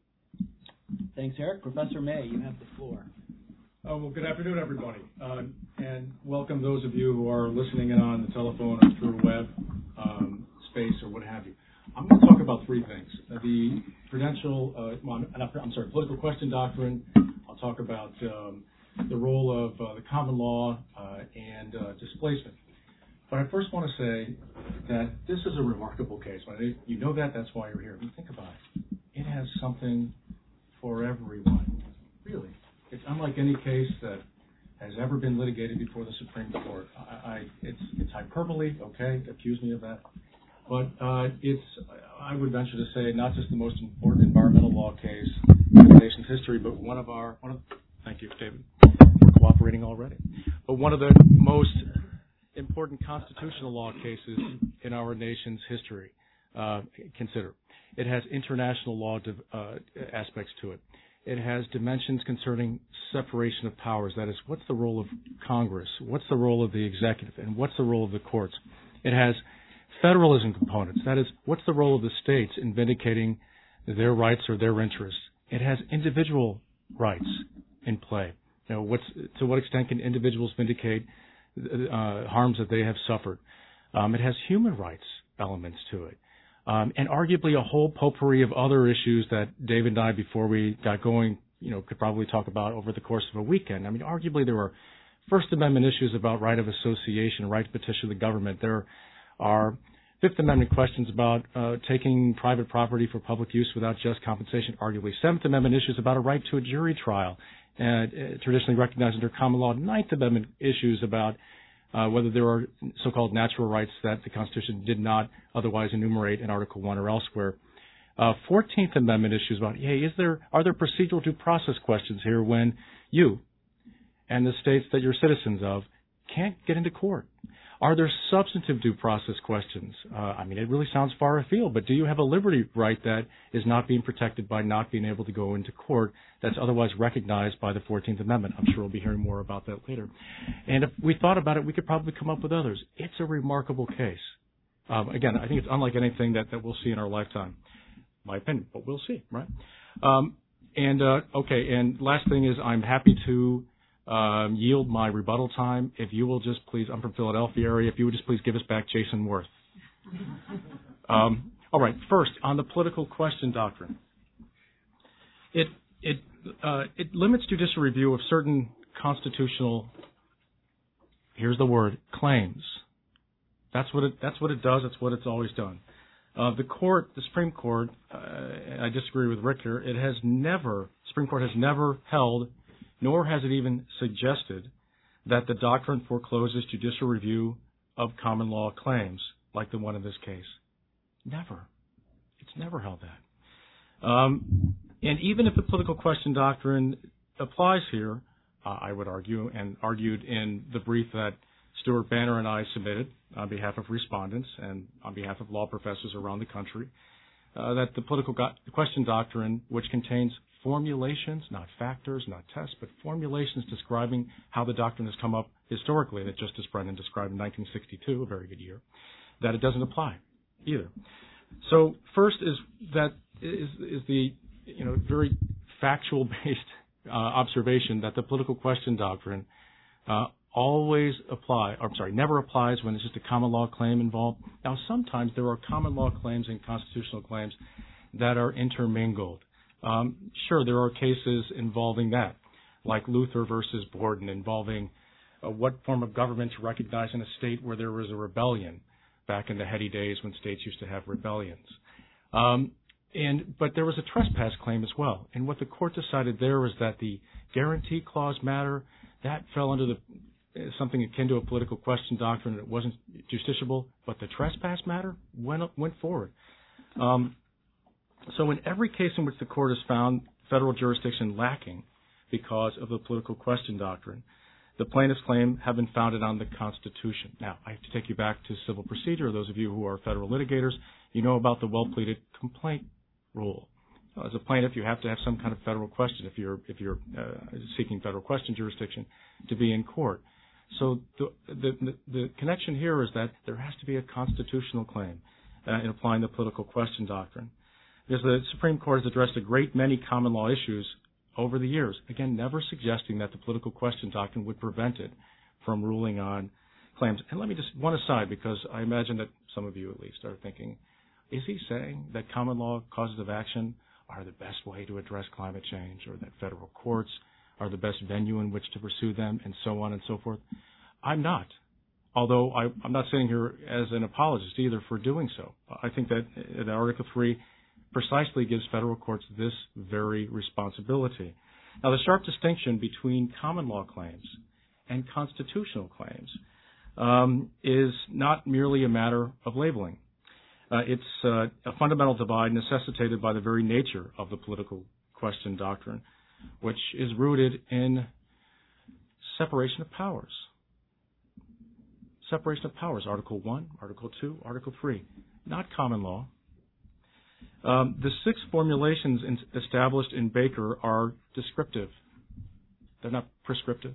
Thanks, Eric. Professor May, you have the floor. Uh, well, good afternoon, everybody, uh, and welcome those of you who are listening in on the telephone or through web um, space or what have you. I'm going to talk about three things: uh, the prudential, uh, well, I'm sorry, political question doctrine. I'll talk about um, the role of uh, the common law uh, and uh, displacement. But I first want to say that this is a remarkable case. When you know that, that's why you're here. I mean, think about it. It has something for everyone, really. It's unlike any case that has ever been litigated before the Supreme Court. I, I, it's, it's hyperbole, okay, accuse me of that. But uh, it's, I would venture to say, not just the most important environmental law case in the nation's history, but one of our, one of, thank you, David, we're cooperating already, but one of the most important constitutional law cases in our nation's history. Uh, consider. It has international law uh, aspects to it. It has dimensions concerning separation of powers. That is, what's the role of Congress? What's the role of the executive? And what's the role of the courts? It has federalism components. That is, what's the role of the states in vindicating their rights or their interests? It has individual rights in play. You know, what's, to what extent can individuals vindicate uh, harms that they have suffered? Um, it has human rights elements to it. Um, and arguably a whole potpourri of other issues that David and I, before we got going, you know, could probably talk about over the course of a weekend. I mean, arguably there were First Amendment issues about right of association, right to petition the government. There are Fifth Amendment questions about uh, taking private property for public use without just compensation, arguably. Seventh Amendment issues about a right to a jury trial, uh, traditionally recognized under common law. Ninth Amendment issues about Uh, whether there are so-called natural rights that the Constitution did not otherwise enumerate in Article One or elsewhere. Uh, Fourteenth Amendment issues about, hey, is there are there procedural due process questions here when you and the states that you're citizens of can't get into court? Are there substantive due process questions? Uh, I mean, it really sounds far afield, but do you have a liberty right that is not being protected by not being able to go into court that's otherwise recognized by the fourteenth Amendment? I'm sure we'll be hearing more about that later. And if we thought about it, we could probably come up with others. It's a remarkable case. Um, again, I think it's unlike anything that, that we'll see in our lifetime. My opinion, but we'll see, right? Um, and, uh, okay, and last thing is I'm happy to Um, yield my rebuttal time. If you will just please, I'm from Philadelphia area, if you would just please give us back Jason Worth. Um, all right, first, on the political question doctrine. It, it, uh, it limits judicial review of certain constitutional, here's the word, claims. That's what it, that's what it does. That's what it's always done. Uh, the court, the Supreme Court, uh, I disagree with Rick here, it has never, Supreme Court has never held, nor has it even suggested that the doctrine forecloses judicial review of common law claims like the one in this case. Never. It's never held that. Um, and even if the political question doctrine applies here, uh, I would argue, and argued in the brief that Stuart Banner and I submitted on behalf of respondents and on behalf of law professors around the country, uh, that the political go- question doctrine, which contains formulations, not factors, not tests, but formulations describing how the doctrine has come up historically, that Justice Brennan described in nineteen sixty-two, a very good year, that it doesn't apply either. So first is that is, is the you know very factual-based uh, observation that the political question doctrine uh, always apply. Or, I'm sorry, never applies when it's just a common law claim involved. Now, sometimes there are common law claims and constitutional claims that are intermingled. Um, sure, there are cases involving that. like Luther versus Borden, involving uh, what form of government to recognize in a state where there was a rebellion back in the heady days when states used to have rebellions. Um, and but there was a trespass claim as well. And what the court decided there was that the guarantee clause matter, that fell under the something akin to a political question doctrine. It wasn't justiciable, but the trespass matter went went forward. Um, so in every case in which the court has found federal jurisdiction lacking because of the political question doctrine, the plaintiff's claim have been founded on the Constitution. Now, I have to take you back to civil procedure. Those of you who are federal litigators, you know about the well-pleaded complaint rule. As a plaintiff, you have to have some kind of federal question if you're if you're uh, seeking federal question jurisdiction to be in court. So the, the the the connection here is that there has to be a constitutional claim uh, in applying the political question doctrine, because the Supreme Court has addressed a great many common law issues over the years. Again, never suggesting that the political question doctrine would prevent it from ruling on claims. And let me just one aside, because I imagine that some of you at least are thinking, is he saying that common law causes of action are the best way to address climate change, or that federal courts are the best venue in which to pursue them, and so on and so forth? I'm not. Although I, I'm not sitting here as an apologist either for doing so. I think that, that Article three precisely gives federal courts this very responsibility. Now, the sharp distinction between common law claims and constitutional claims um, is not merely a matter of labeling. Uh, it's uh, a fundamental divide necessitated by the very nature of the political question doctrine, which is rooted in separation of powers. Separation of powers, Article one, Article two, Article three, not common law. Um, the six formulations in, established in Baker are descriptive. They're not prescriptive.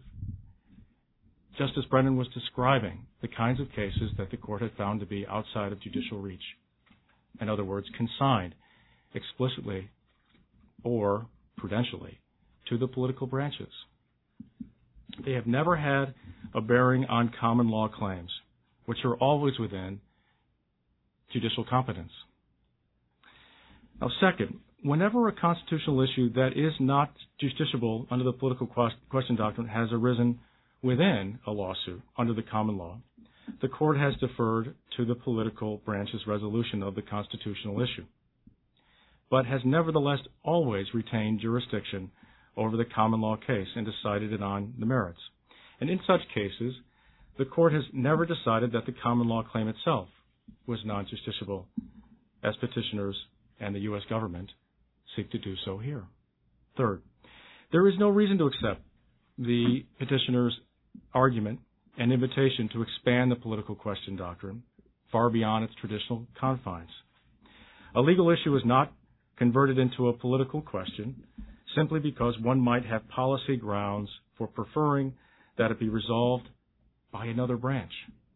Justice Brennan was describing the kinds of cases that the court had found to be outside of judicial reach. In other words, consigned explicitly or prudentially to the political branches. They have never had a bearing on common law claims, which are always within judicial competence. Now, second, whenever a constitutional issue that is not justiciable under the political question doctrine has arisen within a lawsuit under the common law, the court has deferred to the political branch's resolution of the constitutional issue, but has nevertheless always retained jurisdiction over the common law case and decided it on the merits. And in such cases, the court has never decided that the common law claim itself was non-justiciable, as petitioners and the U S government seek to do so here. Third, there is no reason to accept the petitioner's argument and invitation to expand the political question doctrine far beyond its traditional confines. A legal issue is not converted into a political question simply because one might have policy grounds for preferring that it be resolved by another branch.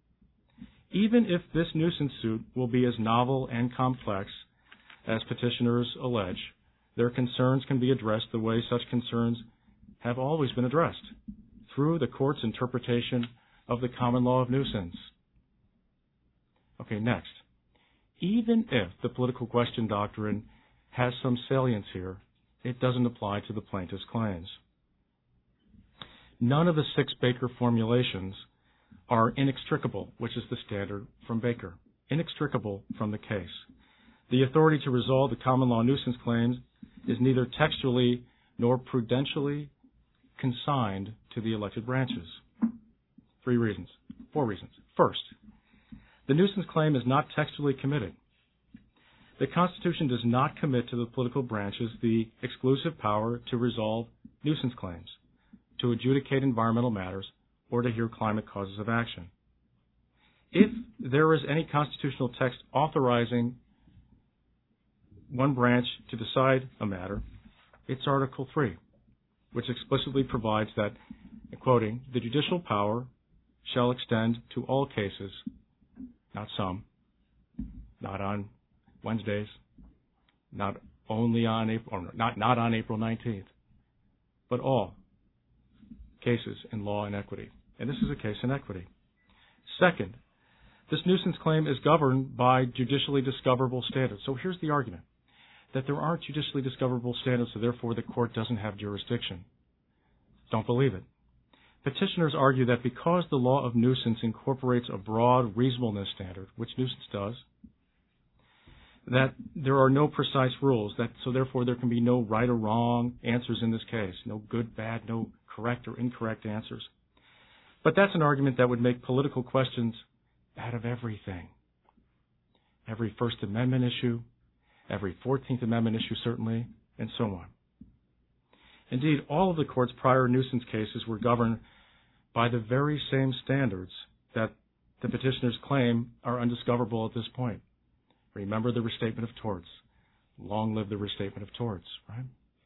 Even if this nuisance suit will be as novel and complex as petitioners allege, their concerns can be addressed the way such concerns have always been addressed, through the court's interpretation of the common law of nuisance. Okay, next. Even if the political question doctrine has some salience here, it doesn't apply to the plaintiff's claims. None of the six Baker formulations are inextricable, which is the standard from Baker, inextricable from the case. The authority to resolve the common law nuisance claims is neither textually nor prudentially consigned to the elected branches. Three reasons, four reasons. First, the nuisance claim is not textually committed. The Constitution does not commit to the political branches the exclusive power to resolve nuisance claims, to adjudicate environmental matters, or to hear climate causes of action. If there is any constitutional text authorizing one branch to decide a matter, it's Article three, which explicitly provides that, quoting, the judicial power shall extend to all cases, not some, not on Wednesdays, not only on April, or not, not on April nineteenth, but all cases in law and equity. And this is a case in equity. Second, this nuisance claim is governed by judicially discoverable standards. So here's the argument, that there aren't judicially discoverable standards, so therefore the court doesn't have jurisdiction. Don't believe it. Petitioners argue that because the law of nuisance incorporates a broad reasonableness standard, which nuisance does, that there are no precise rules, that so therefore there can be no right or wrong answers in this case, no good, bad, no correct or incorrect answers. But that's an argument that would make political questions out of everything. Every First Amendment issue, every fourteenth Amendment issue certainly, and so on. Indeed, all of the court's prior nuisance cases were governed by the very same standards that the petitioners claim are undiscoverable at this point. Remember the restatement of torts. Long live the restatement of torts, right?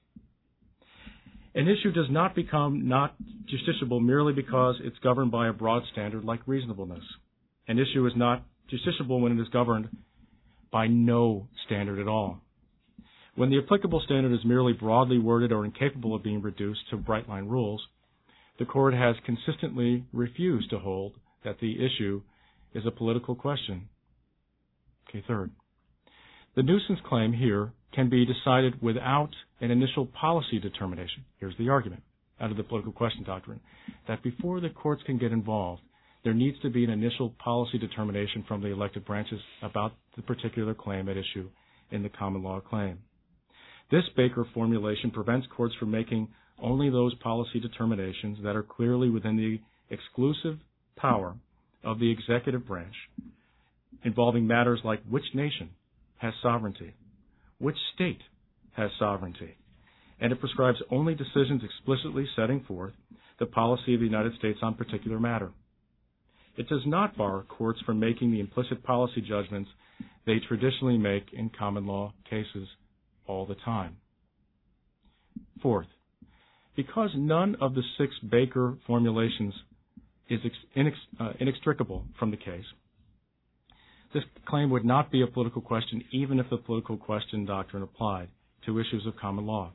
An issue does not become not justiciable merely because it's governed by a broad standard like reasonableness. An issue is not justiciable when it is governed by no standard at all. When the applicable standard is merely broadly worded or incapable of being reduced to bright-line rules, the court has consistently refused to hold that the issue is a political question. Okay, third. The nuisance claim here can be decided without an initial policy determination. Here's the argument out of the political question doctrine, that before the courts can get involved, there needs to be an initial policy determination from the elected branches about the particular claim at issue in the common law claim. This Baker formulation prevents courts from making only those policy determinations that are clearly within the exclusive power of the executive branch, involving matters like which nation has sovereignty, which state has sovereignty, and it prescribes only decisions explicitly setting forth the policy of the United States on particular matter. It does not bar courts from making the implicit policy judgments they traditionally make in common law cases all the time. Fourth, because none of the six Baker formulations is inex, uh, inextricable from the case, this claim would not be a political question even if the political question doctrine applied to issues of common law.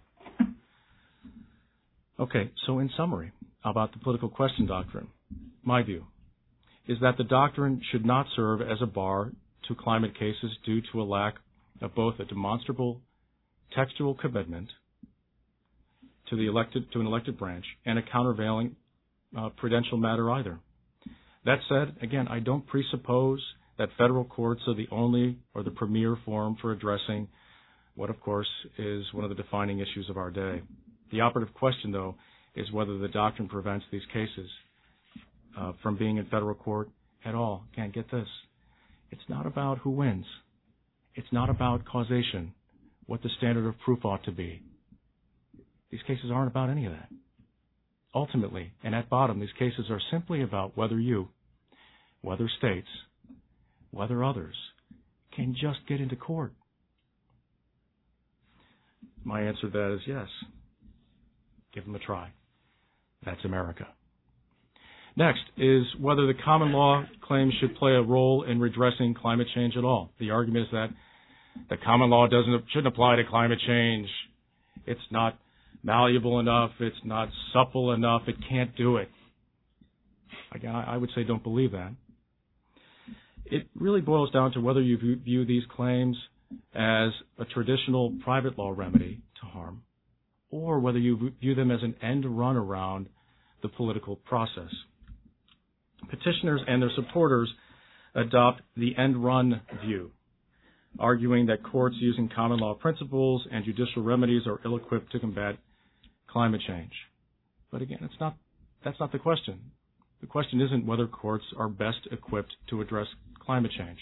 Okay, so in summary about the political question doctrine, my view is that the doctrine should not serve as a bar to climate cases due to a lack of both a demonstrable textual commitment to the elected to an elected branch and a countervailing uh, prudential matter either. That said, again, I don't presuppose that federal courts are the only or the premier forum for addressing what, of course, is one of the defining issues of our day. The operative question, though, is whether the doctrine prevents these cases uh, from being in federal court at all. Can't get this. It's not about who wins. It's not about causation, what the standard of proof ought to be. These cases aren't about any of that. Ultimately, and at bottom, these cases are simply about whether you, whether states, whether others, can just get into court. My answer to that is yes. Give them a try. That's America. Next is whether the common law claims should play a role in redressing climate change at all. The argument is that the common law doesn't shouldn't apply to climate change. It's not malleable enough. It's not supple enough. It can't do it. Again, I would say don't believe that. It really boils down to whether you view these claims as a traditional private law remedy to harm, or whether you view them as an end run around the political process. Petitioners and their supporters adopt the end run view, arguing that courts using common law principles and judicial remedies are ill-equipped to combat climate change. But again, it's not, that's not the question. The question isn't whether courts are best equipped to address climate change.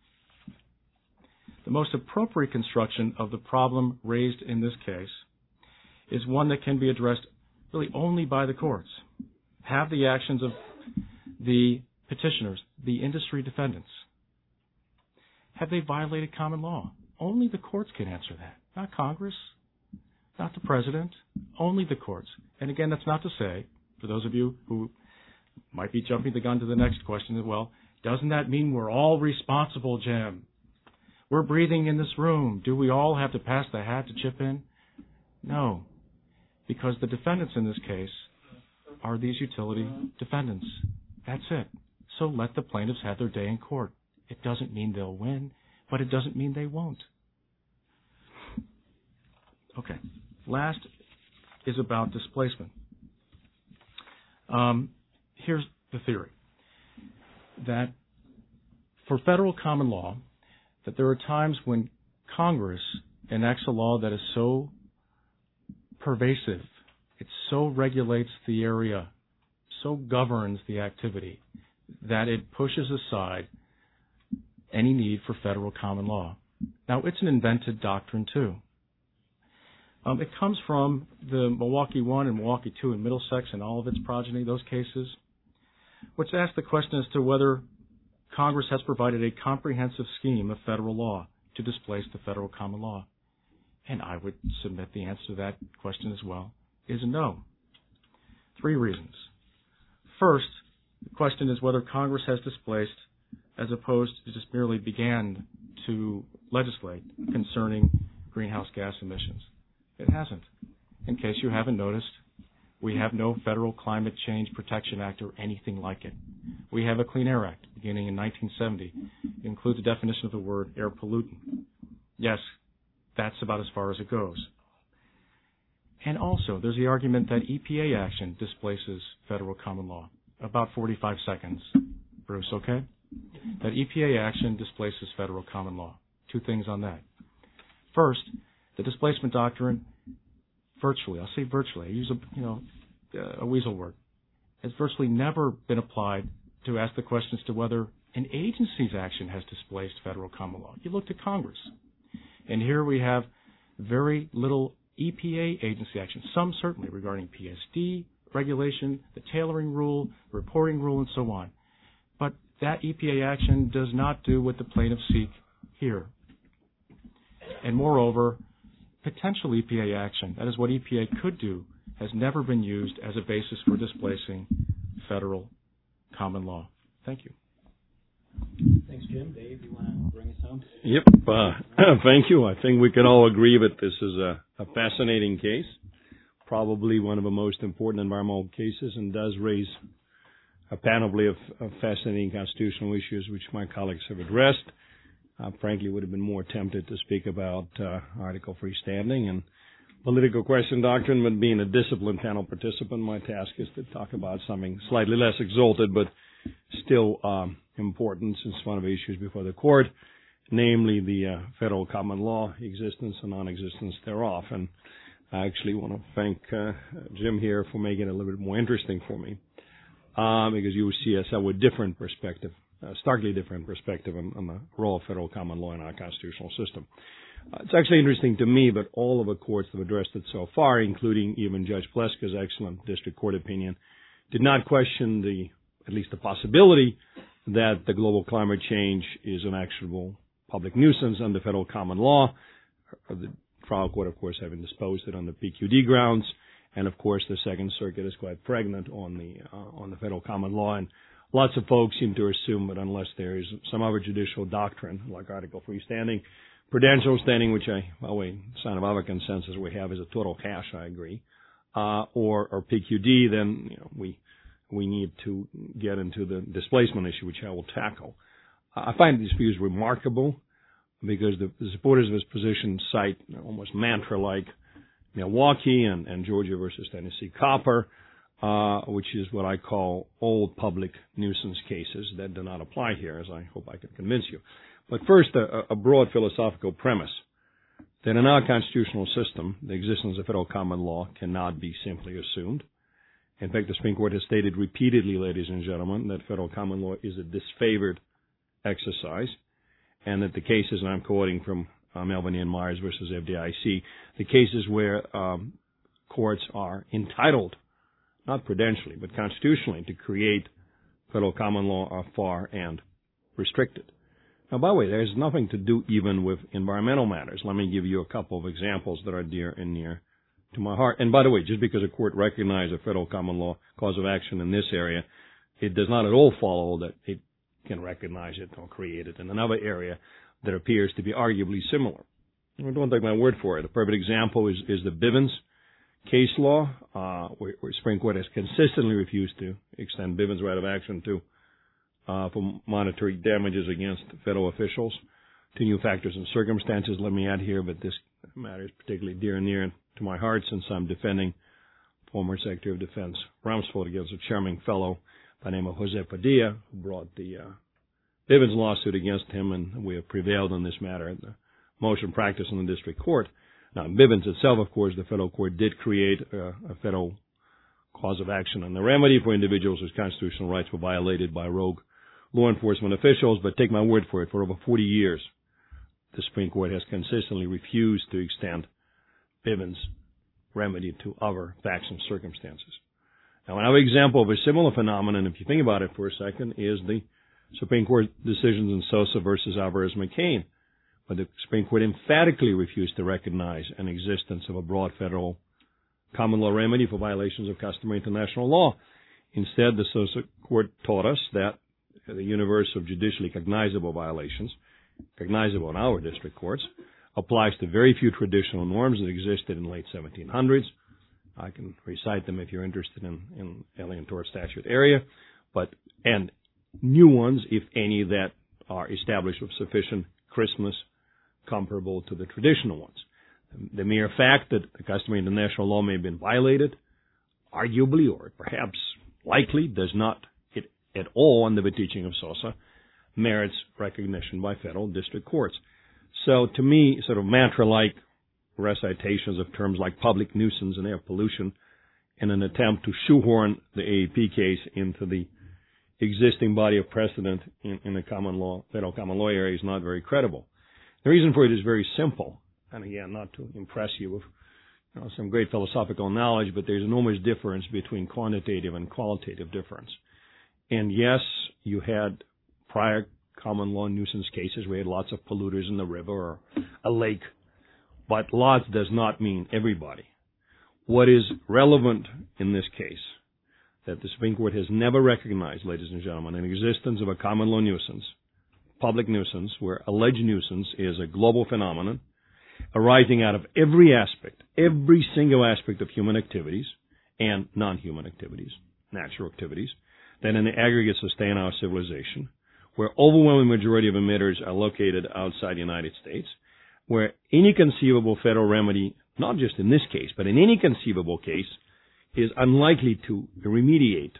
The most appropriate construction of the problem raised in this case is one that can be addressed really only by the courts. Have the actions of the petitioners, the industry defendants, have they violated common law? Only the courts can answer that, not Congress, not the president, only the courts. And again, that's not to say, for those of you who might be jumping the gun to the next question as well, doesn't that mean we're all responsible, Jim? We're breathing in this room. Do we all have to pass the hat to chip in? No, because the defendants in this case are these utility defendants. That's it. So let the plaintiffs have their day in court. It doesn't mean they'll win, but it doesn't mean they won't. Okay. Last is about displacement. Um, here's the theory, that for federal common law, that there are times when Congress enacts a law that is so pervasive, it so regulates the area, so governs the activity, that it pushes aside any need for federal common law. Now, it's an invented doctrine, too. Um, it comes from the Milwaukee One and Milwaukee Two and Middlesex and all of its progeny, those cases, which ask the question as to whether Congress has provided a comprehensive scheme of federal law to displace the federal common law. And I would submit the answer to that question as well is no. Three reasons. First, the question is whether Congress has displaced as opposed to just merely began to legislate concerning greenhouse gas emissions. It hasn't. In case you haven't noticed, we have no Federal Climate Change Protection Act or anything like it. We have a Clean Air Act beginning in nineteen seventy. It includes a definition of the word air pollutant. Yes, that's about as far as it goes. And also, there's the argument that E P A action displaces federal common law. About forty-five seconds. Bruce, okay? That E P A action displaces federal common law. Two things on that. First, the displacement doctrine, virtually, I'll say virtually, I use a, you know, a weasel word, has virtually never been applied to ask the question as to whether an agency's action has displaced federal common law. You look to Congress. And here we have very little E P A agency action, some certainly regarding P S D, regulation, the tailoring rule, reporting rule, and so on. But that E P A action does not do what the plaintiffs seek here. And moreover, potential E P A action, that is what E P A could do, has never been used as a basis for displacing federal common law. Thank you. Thanks, Jim. Dave, you want to bring us home? Yep. Uh, thank you. I think we can all agree that this is a, a fascinating case, probably one of the most important environmental cases, and does raise a panoply of, of fascinating constitutional issues which my colleagues have addressed. Uh, frankly, would have been more tempted to speak about uh, Article three standing and political question doctrine, but being a disciplined panel participant, my task is to talk about something slightly less exalted, but still um, important since one of the issues before the court, namely the uh, federal common law existence and non-existence thereof. And I actually want to thank uh, Jim here for making it a little bit more interesting for me, uh, because you see us have a different perspective. A starkly different perspective on, on the role of federal common law in our constitutional system. Uh, it's actually interesting to me that all of the courts that have addressed it so far, including even Judge Pleska's excellent district court opinion, did not question the, at least the possibility that the global climate change is an actionable public nuisance under federal common law. The trial court, of course, having disposed it on the P Q D grounds, and of course the Second Circuit is quite pregnant on the uh, on the federal common law. And lots of folks seem to assume that unless there is some other judicial doctrine, like Article three standing, prudential standing, which I, by the way, sign of other consensus we have is a total cash, I agree, uh, or, or P Q D, then you know, we we need to get into the displacement issue, which I will tackle. I find these views remarkable because the, the supporters of this position cite you know, almost mantra-like Milwaukee and, and Georgia versus Tennessee Copper, Uh, which is what I call old public nuisance cases that do not apply here, as I hope I can convince you. But first, a, a broad philosophical premise that in our constitutional system, the existence of federal common law cannot be simply assumed. In fact, the Supreme Court has stated repeatedly, ladies and gentlemen, that federal common law is a disfavored exercise, and that the cases, and I'm quoting from uh, Melvin Ian Myers versus F D I C, the cases where um, courts are entitled, not prudentially, but constitutionally, to create federal common law are far and restricted. Now, by the way, there's nothing to do even with environmental matters. Let me give you a couple of examples that are dear and near to my heart. And by the way, just because a court recognizes a federal common law cause of action in this area, it does not at all follow that it can recognize it or create it in another area that appears to be arguably similar. And don't take my word for it. A perfect example is, is the Bivens case law, uh, where, where Supreme Court has consistently refused to extend Bivens' right of action to uh, for monetary damages against federal officials to new factors and circumstances. Let me add here that this matter is particularly dear and near to my heart since I'm defending former Secretary of Defense Rumsfeld against a charming fellow by the name of Jose Padilla, who brought the uh, Bivens lawsuit against him, and we have prevailed on this matter. The motion practice in the district court. Now, Bivens itself, of course, the federal court did create uh, a federal cause of action and the remedy for individuals whose constitutional rights were violated by rogue law enforcement officials, but take my word for it, for over forty years, the Supreme Court has consistently refused to extend Bivens' remedy to other facts and circumstances. Now, another example of a similar phenomenon, if you think about it for a second, is the Supreme Court decisions in Sosa versus Alvarez-McCain, where the Supreme Court emphatically refused to recognize an existence of a broad federal common law remedy for violations of customary international law. Instead, the Sosa Court taught us that the universe of judicially cognizable violations, cognizable in our district courts, applies to very few traditional norms that existed in the late seventeen hundreds. I can recite them if you're interested in, in alien tort statute area, but and new ones, if any, that are established with sufficient crispness comparable to the traditional ones. The mere fact that the customary international law may have been violated, arguably or perhaps likely, does not it, at all, under the teaching of Sosa, merits recognition by federal district courts. So to me, sort of mantra-like recitations of terms like public nuisance and air pollution in an attempt to shoehorn the A A P case into the existing body of precedent in, in the common law, federal common law area is not very credible. The reason for it is very simple. And again, not to impress you with you know, some great philosophical knowledge, but there's enormous difference between quantitative and qualitative difference. And yes, you had prior common law nuisance cases where you had lots of polluters in the river or a lake, but lots does not mean everybody. What is relevant in this case, that the Supreme Court has never recognized, ladies and gentlemen, an existence of a common law nuisance, public nuisance, where alleged nuisance is a global phenomenon arising out of every aspect, every single aspect of human activities and non-human activities, natural activities, that in the aggregate sustain our civilization, where overwhelming majority of emitters are located outside the United States, where any conceivable federal remedy, not just in this case, but in any conceivable case, is unlikely to remediate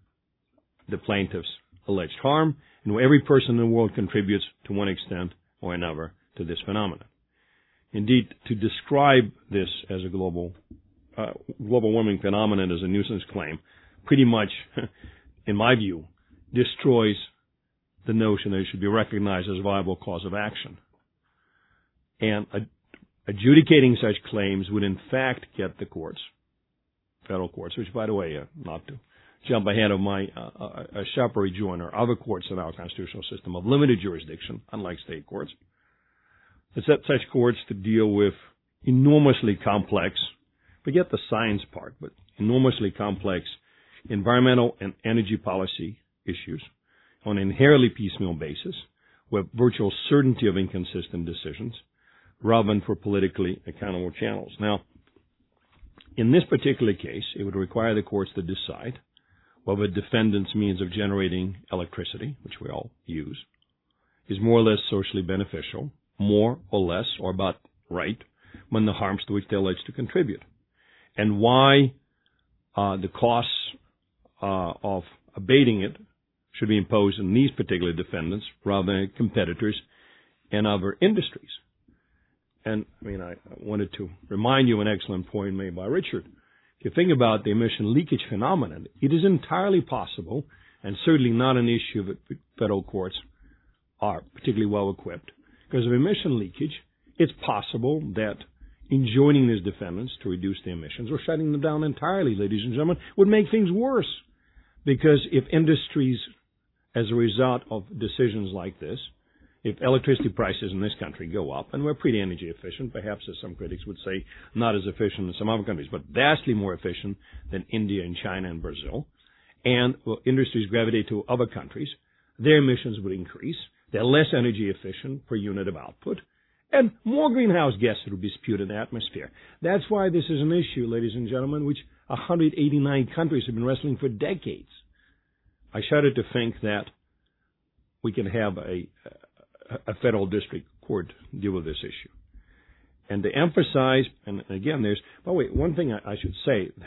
the plaintiff's alleged harm, and where every person in the world contributes to one extent or another to this phenomenon. Indeed, to describe this as a global uh, global warming phenomenon as a nuisance claim pretty much, in my view, destroys the notion that it should be recognized as a viable cause of action. And ad- adjudicating such claims would in fact get the courts, federal courts, which, by the way, uh, not to jump ahead of my uh, uh, sharp rejoinder, other courts in our constitutional system of limited jurisdiction, unlike state courts, to set such courts to deal with enormously complex, forget the science part, but enormously complex environmental and energy policy issues on an inherently piecemeal basis with virtual certainty of inconsistent decisions rather than for politically accountable channels. Now, in this particular case, it would require the courts to decide whether defendant's means of generating electricity, which we all use, is more or less socially beneficial, more or less, or about right, when the harms to which they allege to contribute, and why uh, the costs uh, of abating it should be imposed on these particular defendants rather than competitors in other industries. And, I mean, I wanted to remind you an excellent point made by Richard. If you think about the emission leakage phenomenon, it is entirely possible, and certainly not an issue that federal courts are particularly well equipped. Because of emission leakage, it's possible that enjoining these defendants to reduce the emissions or shutting them down entirely, ladies and gentlemen, would make things worse. Because if industries, as a result of decisions like this, if electricity prices in this country go up, and we're pretty energy efficient, perhaps as some critics would say, not as efficient as some other countries, but vastly more efficient than India and China and Brazil, and well, industries gravitate to other countries, their emissions would increase. They're less energy efficient per unit of output, and more greenhouse gases would be spewed in the atmosphere. That's why this is an issue, ladies and gentlemen, which one hundred eighty-nine countries have been wrestling for decades. I shudder to think that we can have a, a federal district court deal with this issue. And to emphasize, and again, there's, by the way, one thing I, I should say,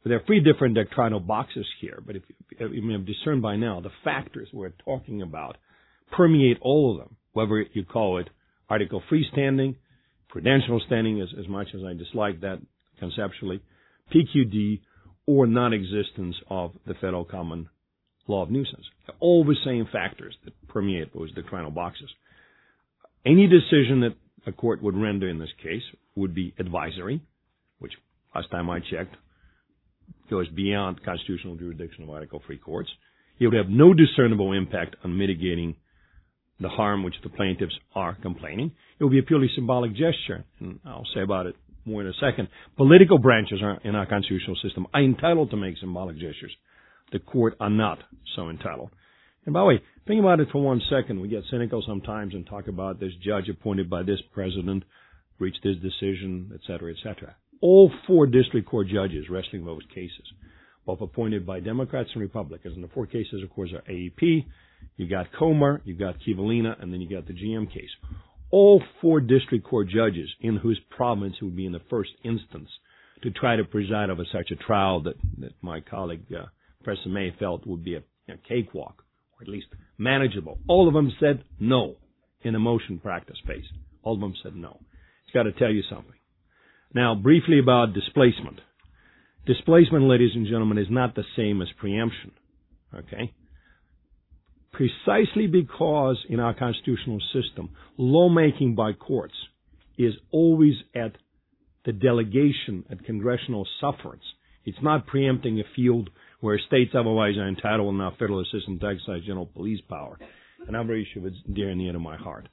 But there are three different doctrinal boxes here, but if you may have discerned by now, the factors we're talking about permeate all of them, whether you call it Article three standing, prudential standing, as, as much as I dislike that conceptually, P Q D, or non-existence of the federal common law of nuisance. They're all the same factors that permeate those doctrinal boxes. Any decision that a court would render in this case would be advisory, which last time I checked goes beyond constitutional jurisdiction of Article three courts. It would have no discernible impact on mitigating the harm which the plaintiffs are complaining. It would be a purely symbolic gesture, and I'll say about it more in a second. Political branches are, in our constitutional system are entitled to make symbolic gestures. The court are not so entitled. And by the way, think about it for one second. We get cynical sometimes and talk about this judge appointed by this president reached this decision, et cetera, et cetera. All four district court judges wrestling those cases, both appointed by Democrats and Republicans. And the four cases, of course, are A E P, you got Comer, you got Kivalina, and then you got the G M case. All four district court judges in whose province would be in the first instance to try to preside over such a trial that, that my colleague, uh, Professor May, felt would be a, a cakewalk, or at least manageable. All of them said no in a motion practice phase. All of them said no. It's got to tell you something. Now, briefly about displacement. Displacement, ladies and gentlemen, is not the same as preemption, okay? Precisely because in our constitutional system, lawmaking by courts is always at the delegation, at congressional sufferance. It's not preempting a field where states otherwise are entitled in our federal assistant to exercise general police power. Another issue that's dear and near to my heart.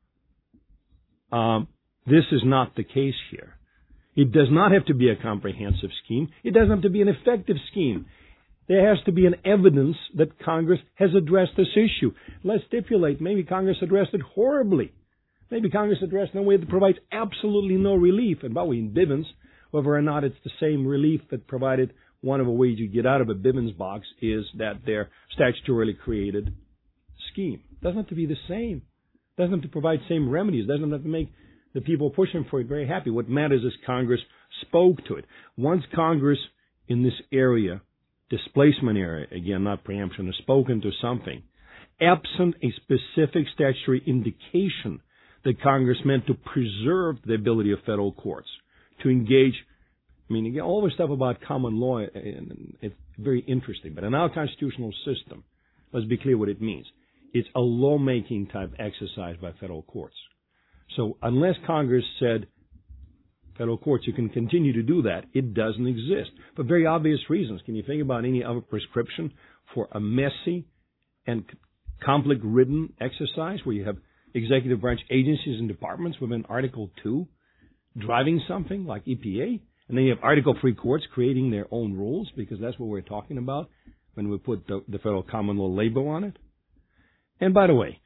Um, this is not the case here. It does not have to be a comprehensive scheme. It doesn't have to be an effective scheme. There has to be an evidence that Congress has addressed this issue. Let's stipulate maybe Congress addressed it horribly. Maybe Congress addressed it in a way that provides absolutely no relief. And by the way, in Bivens, whether or not it's the same relief that provided one of the ways you get out of a Bivens box is that they're statutorily created scheme. It doesn't have to be the same. It doesn't have to provide same remedies. It doesn't have to make the people pushing for it very happy. What matters is Congress spoke to it. Once Congress in this area, displacement area, again, not preemption, has spoken to something, absent a specific statutory indication that Congress meant to preserve the ability of federal courts to engage. I mean, again, all the stuff about common law, it's very interesting. But in our constitutional system, let's be clear what it means. It's a lawmaking type exercise by federal courts. So unless Congress said, federal courts, you can continue to do that, it doesn't exist. For very obvious reasons. Can you think about any other prescription for a messy and conflict-ridden exercise where you have executive branch agencies and departments within Article two driving something like E P A? And then you have Article three courts creating their own rules, because that's what we're talking about when we put the, the federal common law label on it. And by the way,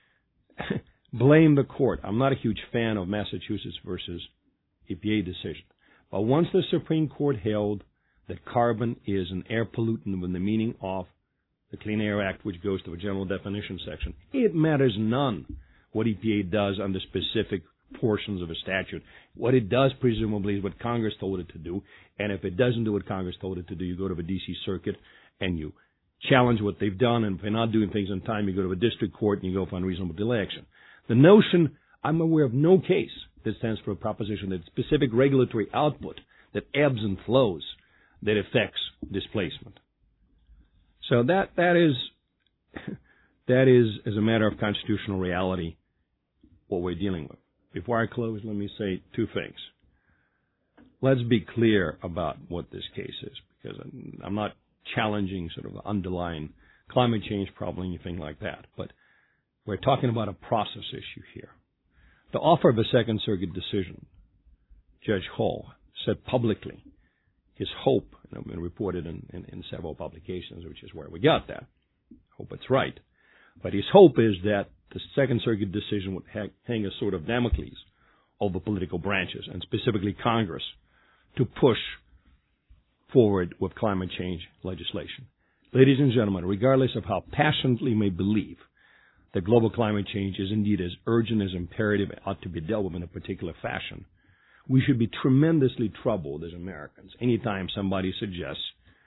blame the court. I'm not a huge fan of Massachusetts versus E P A decision. But once the Supreme Court held that carbon is an air pollutant within the meaning of the Clean Air Act, which goes to a general definition section, it matters none what E P A does under specific portions of a statute. What it does, presumably, is what Congress told it to do. And if it doesn't do what Congress told it to do, you go to the D C Circuit and you challenge what they've done. And if they're not doing things on time, you go to a district court and you go for unreasonable delay action. The notion, I'm aware of no case that stands for a proposition that specific regulatory output that ebbs and flows that affects displacement. So that that is that is, as a matter of constitutional reality, what we're dealing with. Before I close, let me say two things. Let's be clear about what this case is, because I'm not challenging sort of the underlying climate change problem, anything like that, but we're talking about a process issue here. The author of a Second Circuit decision, Judge Hall, said publicly his hope, and it's been reported in, in, in several publications, which is where we got that. Hope it's right. But his hope is that the Second Circuit decision would ha- hang a sort of Damocles over political branches, and specifically Congress, to push forward with climate change legislation. Ladies and gentlemen, regardless of how passionately we may believe that global climate change is indeed as urgent, as imperative, and ought to be dealt with in a particular fashion, we should be tremendously troubled as Americans anytime somebody suggests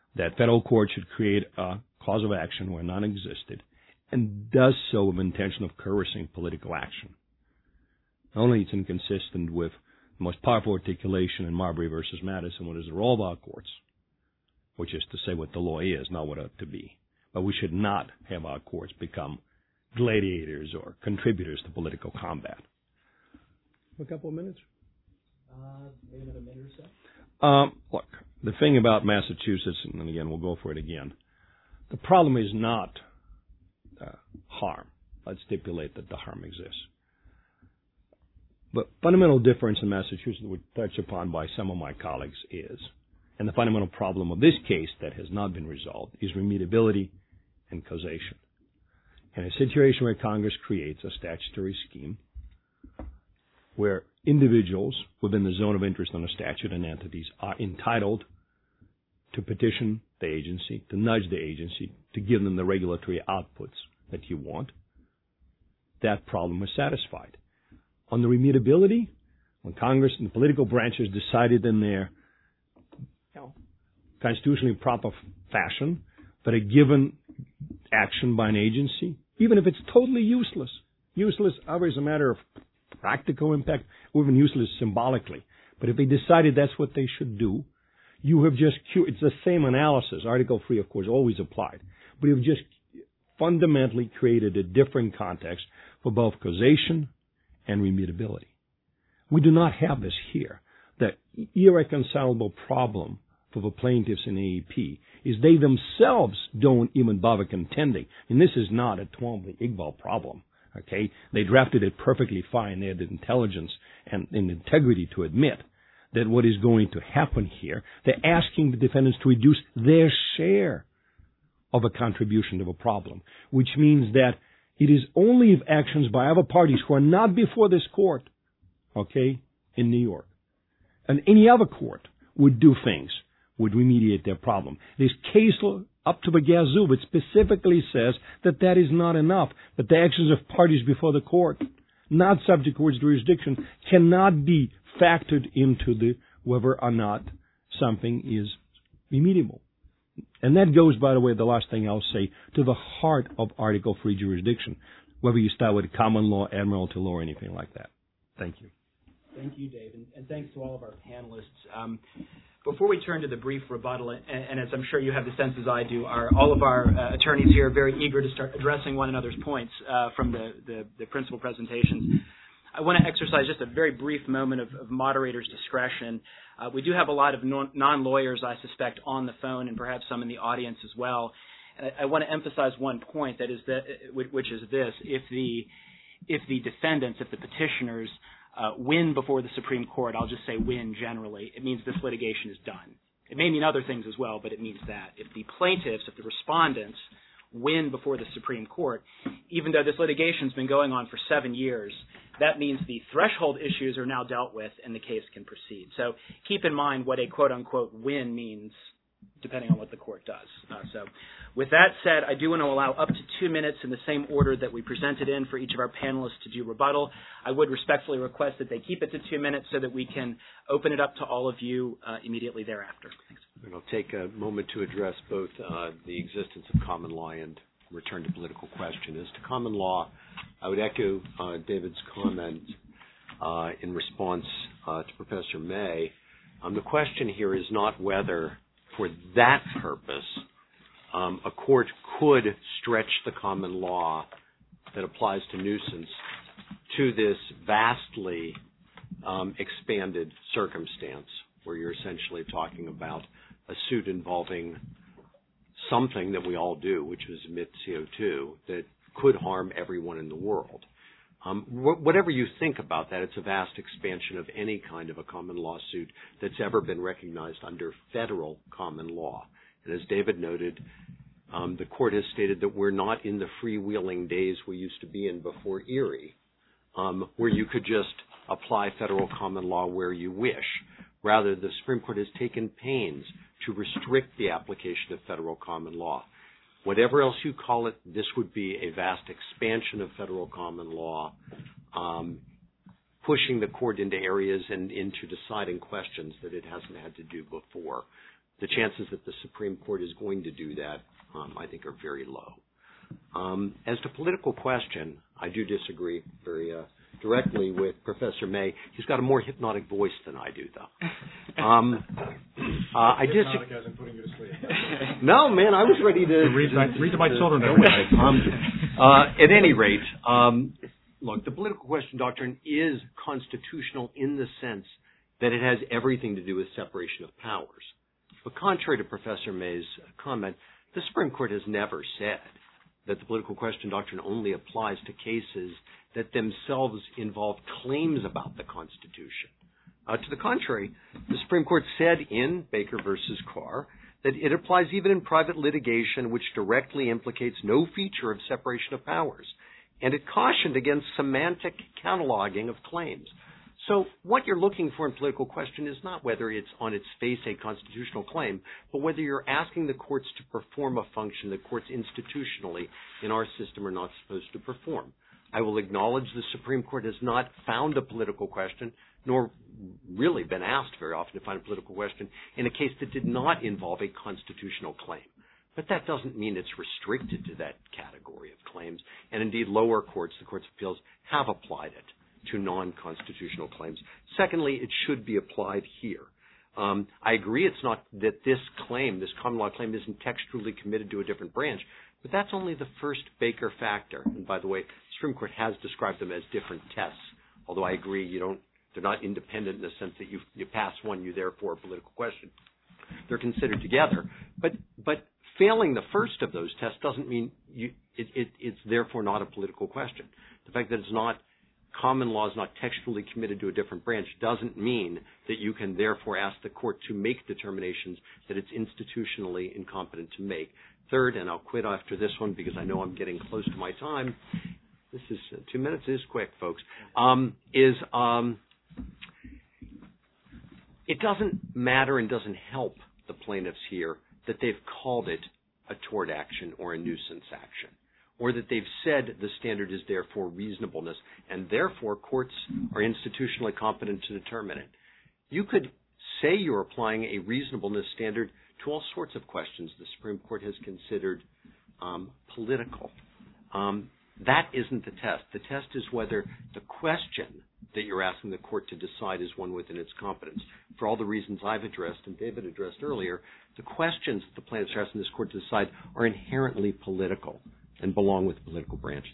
that federal court should create a cause of action where none existed, and does so with intention of coercing political action. Not only it's inconsistent with the most powerful articulation in Marbury versus Madison, what is the role of our courts, which is to say what the law is, not what it ought to be. But we should not have our courts become gladiators or contributors to political combat. A couple of minutes? Uh, maybe another minute or so. Um, look, the thing about Massachusetts, and again, we'll go for it again, the problem is not uh, harm. Let's stipulate that the harm exists. But fundamental difference in Massachusetts, which touched upon by some of my colleagues, is, and the fundamental problem of this case that has not been resolved, is remediability and causation. In a situation where Congress creates a statutory scheme where individuals within the zone of interest on a statute and entities are entitled to petition the agency, to nudge the agency, to give them the regulatory outputs that you want, that problem is satisfied. On the remediability, when Congress and the political branches decided in their you know, constitutionally proper fashion that a given action by an agency, even if it's totally useless, useless either as a matter of practical impact or even useless symbolically, but if they decided that's what they should do, you have just, it's the same analysis. Article three, of course, always applied, but you've just fundamentally created a different context for both causation and remediability. We do not have this here. The irreconcilable problem for the plaintiffs in A E P is they themselves don't even bother contending. And this is not a Twombly-Iqbal problem. Okay, they drafted it perfectly fine. They had the intelligence and, and integrity to admit that what is going to happen here, they're asking the defendants to reduce their share of a contribution to a problem, which means that it is only if actions by other parties who are not before this court, okay, in New York, and any other court would do things, would remediate their problem. There's case law up to the gazoo that specifically says that that is not enough, that the actions of parties before the court, not subject to court's jurisdiction, cannot be factored into the whether or not something is remediable. And that goes, by the way, the last thing I'll say, to the heart of Article three jurisdiction, whether you start with common law, admiralty law, or anything like that. Thank you. Thank you, Dave, and, and thanks to all of our panelists. Um, before we turn to the brief rebuttal, and, and as I'm sure you have the sense as I do, our, all of our uh, attorneys here are very eager to start addressing one another's points uh, from the, the, the principal presentations. I want to exercise just a very brief moment of, of moderator's discretion. Uh, we do have a lot of non- non-lawyers, I suspect, on the phone, and perhaps some in the audience as well. And I, I want to emphasize one point, that is that, which is this: if the if the defendants, if the petitioners uh, win before the Supreme Court, I'll just say win generally, it means this litigation is done. It may mean other things as well, but it means that. If the plaintiffs, if the respondents win before the Supreme Court, even though this litigation's been going on for seven years, that means the threshold issues are now dealt with and the case can proceed. So keep in mind what a quote-unquote win means depending on what the court does. Uh, so with that said, I do want to allow up to two minutes in the same order that we presented in for each of our panelists to do rebuttal. I would respectfully request that they keep it to two minutes so that we can open it up to all of you uh, immediately thereafter. Thanks. And I'll take a moment to address both uh, the existence of common law and return to political question. As to common law, I would echo uh, David's comment uh, in response uh, to Professor May. Um, the question here is not whether, for that purpose, um, a court could stretch the common law that applies to nuisance to this vastly um, expanded circumstance, where you're essentially talking about a suit involving something that we all do, which is emit C O two, that could harm everyone in the world. Um, wh- whatever you think about that, it's a vast expansion of any kind of a common law suit that's ever been recognized under federal common law. And as David noted, um, the court has stated that we're not in the freewheeling days we used to be in before Erie, um, where you could just apply federal common law where you wish. Rather, the Supreme Court has taken pains to restrict the application of federal common law. Whatever else you call it, this would be a vast expansion of federal common law. Um, pushing the court into areas and into deciding questions that it hasn't had to do before. The chances that the Supreme Court is going to do that, um, I think, are very low. Um, as to political question, I do disagree very uh, directly with Professor May. He's got a more hypnotic voice than I do, though. Um, uh, I disagree. Hypnotic as in putting you to sleep. No, man, I was ready to read, to, my, read to my children every night. Um, uh, at any rate, um, look, the political question doctrine is constitutional in the sense that it has everything to do with separation of powers. But contrary to Professor May's comment, the Supreme Court has never said that the political question doctrine only applies to cases that themselves involve claims about the Constitution. Uh, to the contrary, the Supreme Court said in Baker versus Carr that it applies even in private litigation which directly implicates no feature of separation of powers. And it cautioned against semantic cataloging of claims. So what you're looking for in political question is not whether it's on its face a constitutional claim, but whether you're asking the courts to perform a function that courts institutionally in our system are not supposed to perform. I will acknowledge the Supreme Court has not found a political question, nor really been asked very often to find a political question in a case that did not involve a constitutional claim. But that doesn't mean it's restricted to that category of claims. And indeed, lower courts, the courts of appeals, have applied it to non-constitutional claims. Secondly, it should be applied here. Um, I agree it's not that this claim, this common law claim, isn't textually committed to a different branch, but that's only the first Baker factor. And by the way, the Supreme Court has described them as different tests, although I agree you don't, they're not independent in the sense that you, you pass one, you therefore a political question. They're considered together. But, but failing the first of those tests doesn't mean you, it, it, it's therefore not a political question. The fact that it's not common law is not textually committed to a different branch doesn't mean that you can therefore ask the court to make determinations that it's institutionally incompetent to make. Third, and I'll quit after this one because I know I'm getting close to my time. This is uh, two minutes is quick, folks. Um, is um, it doesn't matter and doesn't help the plaintiffs here that they've called it a tort action or a nuisance action, or that they've said the standard is therefore reasonableness, and therefore courts are institutionally competent to determine it. You could say you're applying a reasonableness standard to all sorts of questions the Supreme Court has considered um, political. Um, that isn't the test. The test is whether the question that you're asking the court to decide is one within its competence. For all the reasons I've addressed and David addressed earlier, the questions that the plaintiffs are asking this court to decide are inherently political and belong with political branches.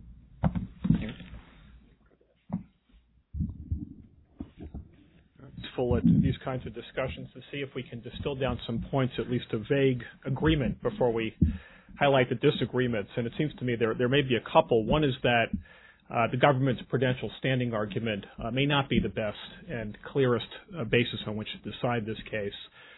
Full at these kinds of discussions to see if we can distill down some points, at least a vague agreement, before we highlight the disagreements. And it seems to me there there may be a couple. One is that uh, the government's prudential standing argument uh, may not be the best and clearest uh, basis on which to decide this case.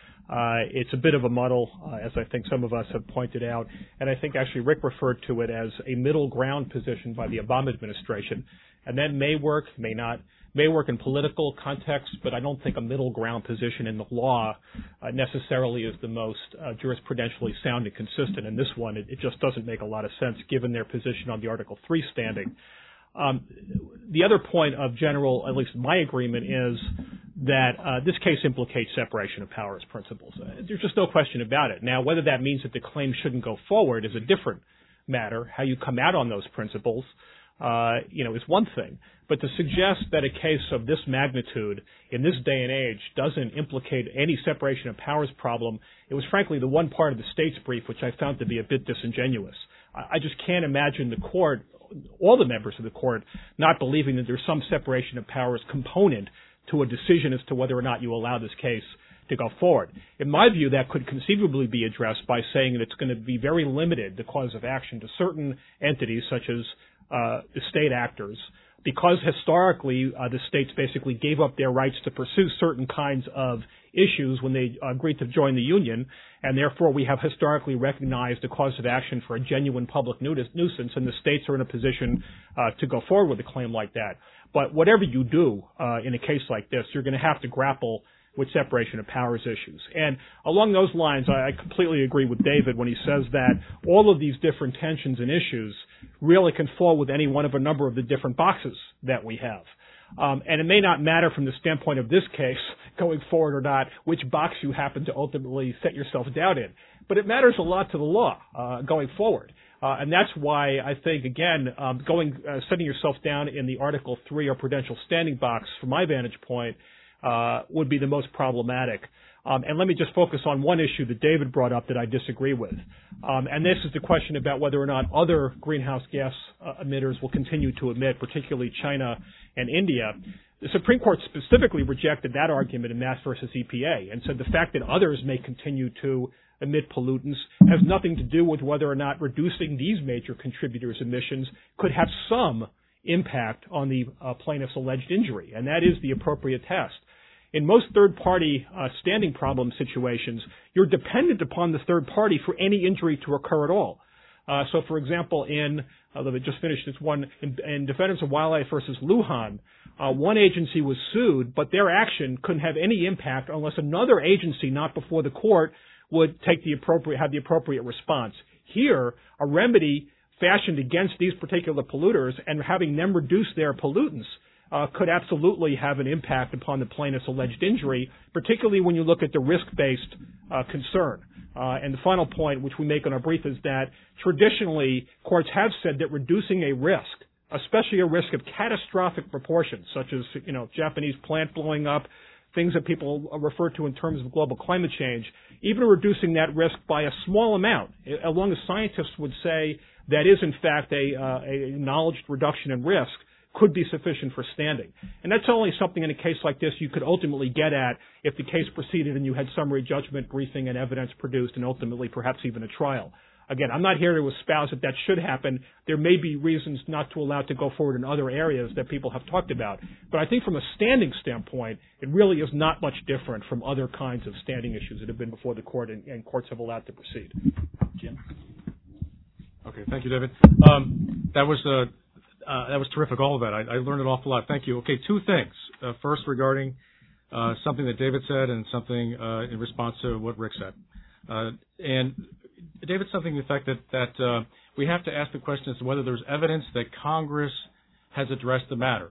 Uh, it's a bit of a muddle, uh, as I think some of us have pointed out, and I think actually Rick referred to it as a middle ground position by the Obama administration, and that may work, may not, may work in political context, but I don't think a middle ground position in the law uh, necessarily is the most uh, jurisprudentially sound and consistent. In this one, it, it just doesn't make a lot of sense given their position on the Article three standing. Um, the other point of general, at least my agreement, is that uh, this case implicates separation of powers principles. Uh, there's just no question about it. Now, whether that means that the claim shouldn't go forward is a different matter. How you come out on those principles, uh, you know, is one thing. But to suggest that a case of this magnitude in this day and age doesn't implicate any separation of powers problem, it was frankly the one part of the state's brief which I found to be a bit disingenuous. I, I just can't imagine the court, all the members of the court, not believing that there's some separation of powers component to a decision as to whether or not you allow this case to go forward. In my view, that could conceivably be addressed by saying that it's going to be very limited, the cause of action, to certain entities such as uh, the state actors, because historically uh, the states basically gave up their rights to pursue certain kinds of issues when they agreed to join the union, and therefore we have historically recognized a cause of action for a genuine public nuisance, and the states are in a position uh, to go forward with a claim like that. But whatever you do uh, in a case like this, you're going to have to grapple with separation of powers issues. And along those lines, I completely agree with David when he says that all of these different tensions and issues really can fall with any one of a number of the different boxes that we have. Um, and it may not matter from the standpoint of this case going forward or not which box you happen to ultimately set yourself down in. But it matters a lot to the law uh, going forward. Uh, and that's why I think, again, um, going uh, setting yourself down in the Article three or prudential standing box, from my vantage point, uh, would be the most problematic. Um, and let me just focus on one issue that David brought up that I disagree with. Um, and this is the question about whether or not other greenhouse gas uh, emitters will continue to emit, particularly China and India. The Supreme Court specifically rejected that argument in Mass versus E P A and said the fact that others may continue to emit pollutants has nothing to do with whether or not reducing these major contributors' emissions could have some impact on the uh, plaintiff's alleged injury. And that is the appropriate test. In most third-party uh, standing problem situations, you're dependent upon the third party for any injury to occur at all. Uh, so, for example, in uh, let me just finish this one in, in Defendants of Wildlife versus Lujan, uh, one agency was sued, but their action couldn't have any impact unless another agency, not before the court, would take the appropriate have the appropriate response. Here, a remedy fashioned against these particular polluters and having them reduce their pollutants Uh, could absolutely have an impact upon the plaintiff's alleged injury, particularly when you look at the risk-based uh, concern. Uh, and the final point, which we make in our brief, is that traditionally courts have said that reducing a risk, especially a risk of catastrophic proportions, such as you know Japanese plant blowing up, things that people refer to in terms of global climate change, even reducing that risk by a small amount, as long as scientists would say that is in fact a, uh, a acknowledged reduction in risk, could be sufficient for standing. And that's only something in a case like this you could ultimately get at if the case proceeded and you had summary judgment briefing and evidence produced and ultimately perhaps even a trial. Again, I'm not here to espouse that that should happen. There may be reasons not to allow it to go forward in other areas that people have talked about. But I think from a standing standpoint, it really is not much different from other kinds of standing issues that have been before the court and, and courts have allowed to proceed. Jim? Okay, thank you, David. Um, that was uh, Uh, that was terrific, all of that. I, I learned an awful lot. Thank you. Okay, two things. Uh, first, regarding uh, something that David said and something uh, in response to what Rick said. Uh, and David, something to the fact that, that uh, we have to ask the question as to whether there's evidence that Congress has addressed the matter.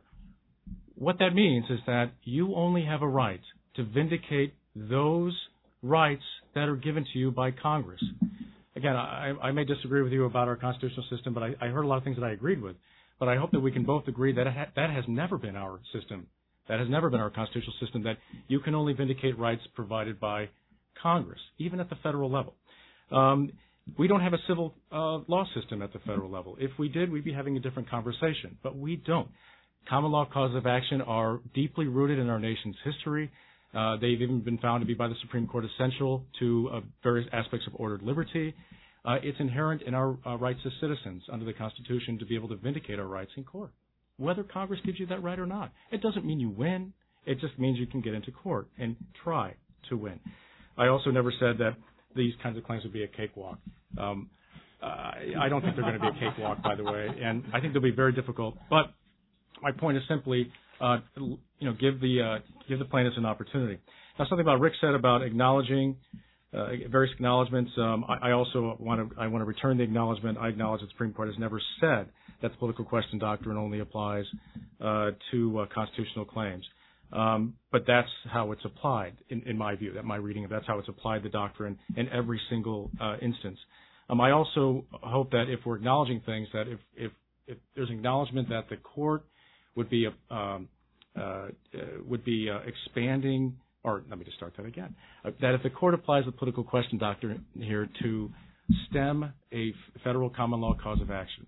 What that means is that you only have a right to vindicate those rights that are given to you by Congress. Again, I, I may disagree with you about our constitutional system, but I, I heard a lot of things that I agreed with. But I hope that we can both agree that ha- that has never been our system. That has never been our constitutional system, that you can only vindicate rights provided by Congress, even at the federal level. Um, we don't have a civil uh, law system at the federal level. If we did, we'd be having a different conversation, but we don't. Common law causes of action are deeply rooted in our nation's history. Uh, they've even been found to be by the Supreme Court essential to uh, various aspects of ordered liberty. Uh, it's inherent in our uh, rights as citizens under the Constitution to be able to vindicate our rights in court, whether Congress gives you that right or not. It doesn't mean you win. It just means you can get into court and try to win. I also never said that these kinds of claims would be a cakewalk. Um, uh, I don't think they're going to be a cakewalk, by the way, and I think they'll be very difficult. But my point is simply, uh, you know, give the uh, give the plaintiffs an opportunity. Now, something about Rick said about acknowledging. Uh, various acknowledgments. Um, I, I also want to I want to return the acknowledgment. I acknowledge that the Supreme Court has never said that the political question doctrine only applies uh, to uh, constitutional claims. Um, but that's how it's applied, in, in my view. That my reading of that's how it's applied the doctrine in every single uh, instance. Um, I also hope that if we're acknowledging things, that if if, if there's acknowledgement that the court would be uh, um, uh, would be uh, expanding. Or let me just start that again. Uh, that if the court applies the political question doctrine here to stem a federal common law cause of action,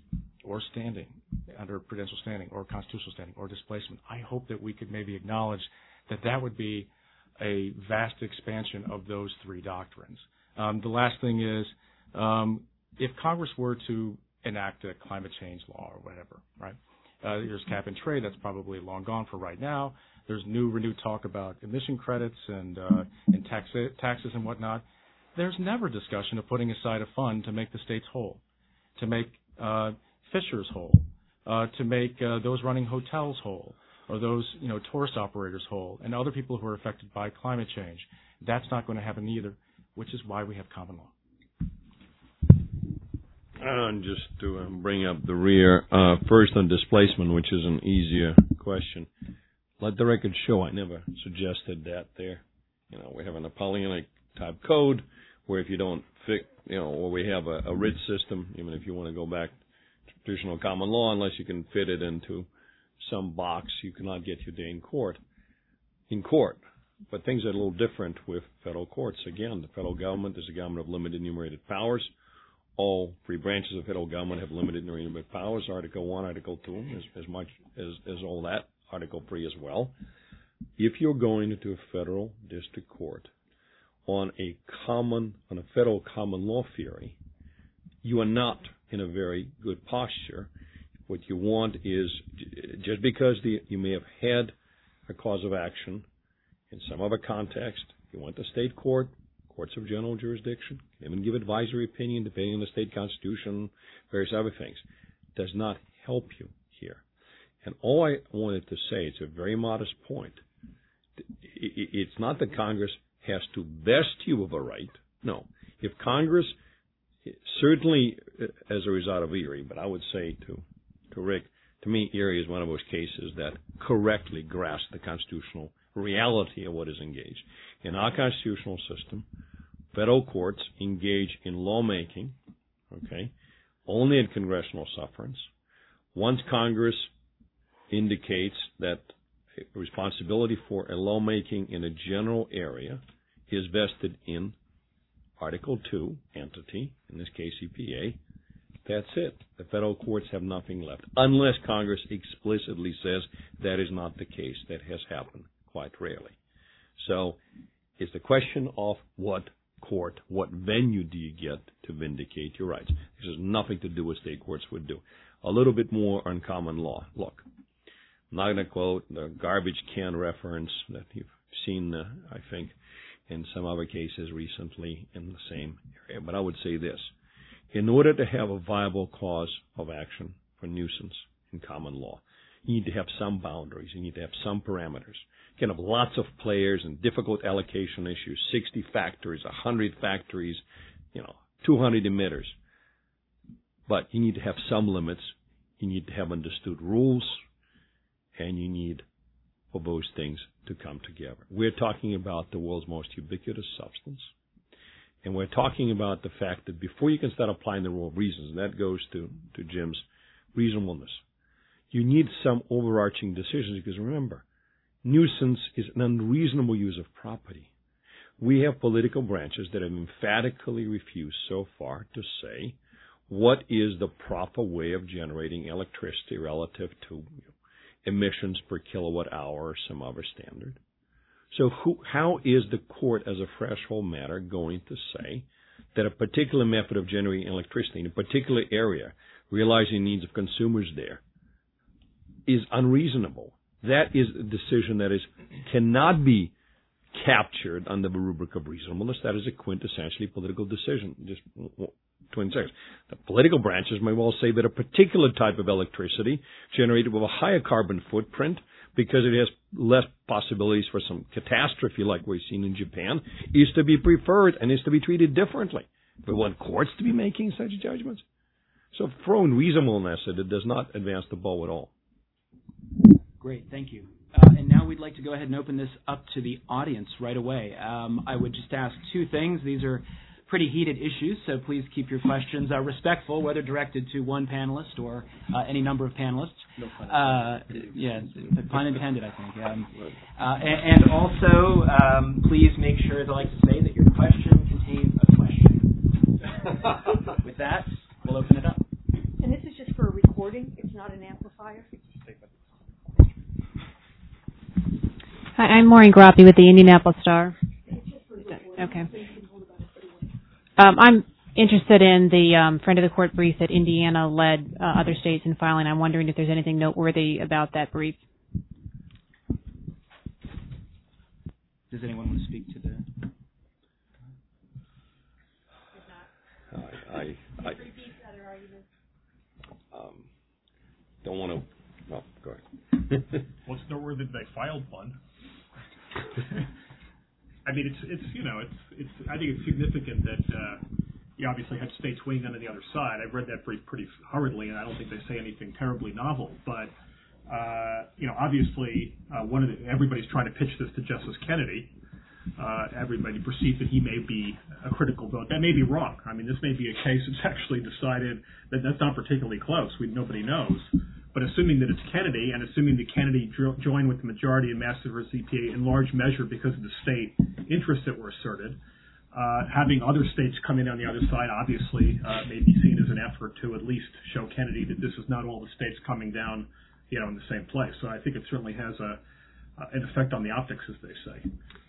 or standing under prudential standing, or constitutional standing, or displacement, I hope that we could maybe acknowledge that that would be a vast expansion of those three doctrines. Um, the last thing is, um, if Congress were to enact a climate change law or whatever, right? Uh, there's cap and trade. That's probably long gone for right now. There's new renewed talk about emission credits and uh, and tax, taxes and whatnot. There's never discussion of putting aside a fund to make the states whole, to make uh, fishers whole, uh, to make uh, those running hotels whole, or those you know tourist operators whole, and other people who are affected by climate change. That's not going to happen either, which is why we have common law. Uh, just to um, bring up the rear, uh, first on displacement, which is an easier question. Let the record show I never suggested that there. You know, we have an Napoleonic type code where if you don't fit, you know, or we have a, a writ system, even if you want to go back to traditional common law, unless you can fit it into some box, you cannot get your day in court. In court. But things are a little different with federal courts. Again, the federal government is a government of limited enumerated powers. All three branches of federal government have limited enumerated powers. Article one, Article two, as, as much as, as all that. Article three as well. If you're going into a federal district court on a common, on a federal common law theory, you are not in a very good posture. What you want is, just because the, you may have had a cause of action in some other context, you went to state court, courts of general jurisdiction, even give advisory opinion depending on the state constitution, various other things, does not help you here. And all I wanted to say, it's a very modest point. It's not that Congress has to vest you of a right. No. If Congress, certainly as a result of Erie, but I would say to, to Rick, to me, Erie is one of those cases that correctly grasp the constitutional reality of what is engaged. In our constitutional system, federal courts engage in lawmaking, okay, only at congressional sufferance. Once Congress indicates that responsibility for a lawmaking in a general area is vested in Article two entity, in this case E P A, that's it. The federal courts have nothing left, unless Congress explicitly says that is not the case. That has happened quite rarely. So it's the question of what court, what venue do you get to vindicate your rights. This has nothing to do with state courts would do. A little bit more on common law. Look, I'm not going to quote the garbage can reference that you've seen, uh, I think, in some other cases recently in the same area, but I would say this. In order to have a viable cause of action for nuisance in common law, you need to have some boundaries. You need to have some parameters. You can have lots of players and difficult allocation issues, sixty factories, one hundred factories, you know, two hundred emitters. But you need to have some limits. You need to have understood rules, and you need for those things to come together. We're talking about the world's most ubiquitous substance. And we're talking about the fact that before you can start applying the rule of reason, and that goes to, to Jim's reasonableness, you need some overarching decisions, because remember, nuisance is an unreasonable use of property. We have political branches that have emphatically refused so far to say what is the proper way of generating electricity relative to you know, emissions per kilowatt hour or some other standard. So who, how is the court as a threshold matter going to say that a particular method of generating electricity in a particular area, realizing the needs of consumers there, is unreasonable? That is a decision that is cannot be captured under the rubric of reasonableness. That is a quintessentially political decision. Just twin seconds. The political branches may well say that a particular type of electricity generated with a higher carbon footprint, because it has less possibilities for some catastrophe like we've seen in Japan, is to be preferred and is to be treated differently. We want courts to be making such judgments. So throwing reasonableness at it does not advance the ball at all. Great, thank you. Uh, and now we'd like to go ahead and open this up to the audience right away. Um, I would just ask two things. These are pretty heated issues, so please keep your questions uh, respectful, whether directed to one panelist or uh, any number of panelists. No pun uh, yeah, pun intended, I think. Um, uh, and, and also, um, please make sure, as I like to say, that your question contains a question. With that, we'll open it up. And this is just for a recording. It's not an amplifier. Hi, I'm Maureen Grappi with the Indianapolis Star. Okay. Um, I'm interested in the um, friend of the court brief that Indiana led uh, other states in filing. I'm wondering if there's anything noteworthy about that brief. Does anyone want to speak to the? I, I, I um, don't want to. No, go ahead. Well, it's noteworthy that they filed one. I mean, it's it's you know it's it's I think it's significant that uh, you obviously had states weighing in on the other side. I've read that pretty, pretty hurriedly, and I don't think they say anything terribly novel. But uh, you know, obviously, uh, one of the, everybody's trying to pitch this to Justice Kennedy. Uh, everybody perceives that he may be a critical vote. That may be wrong. I mean, this may be a case that's actually decided that that's not particularly close. We, nobody knows. But assuming that it's Kennedy, and assuming that Kennedy dro- joined with the majority in Master versus E P A in large measure because of the state interests that were asserted, uh, having other states come in on the other side obviously uh, may be seen as an effort to at least show Kennedy that this is not all the states coming down, you know, in the same place. So I think it certainly has a uh, an effect on the optics, as they say.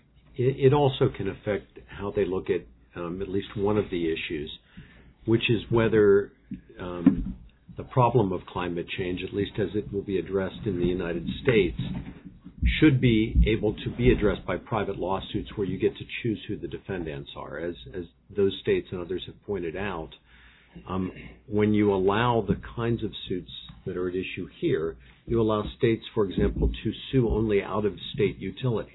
It also can affect how they look at um, at least one of the issues, which is whether um, the problem of climate change, at least as it will be addressed in the United States, should be able to be addressed by private lawsuits where you get to choose who the defendants are. As, as those states and others have pointed out, um, when you allow the kinds of suits that are at issue here, you allow states, for example, to sue only out-of-state utilities.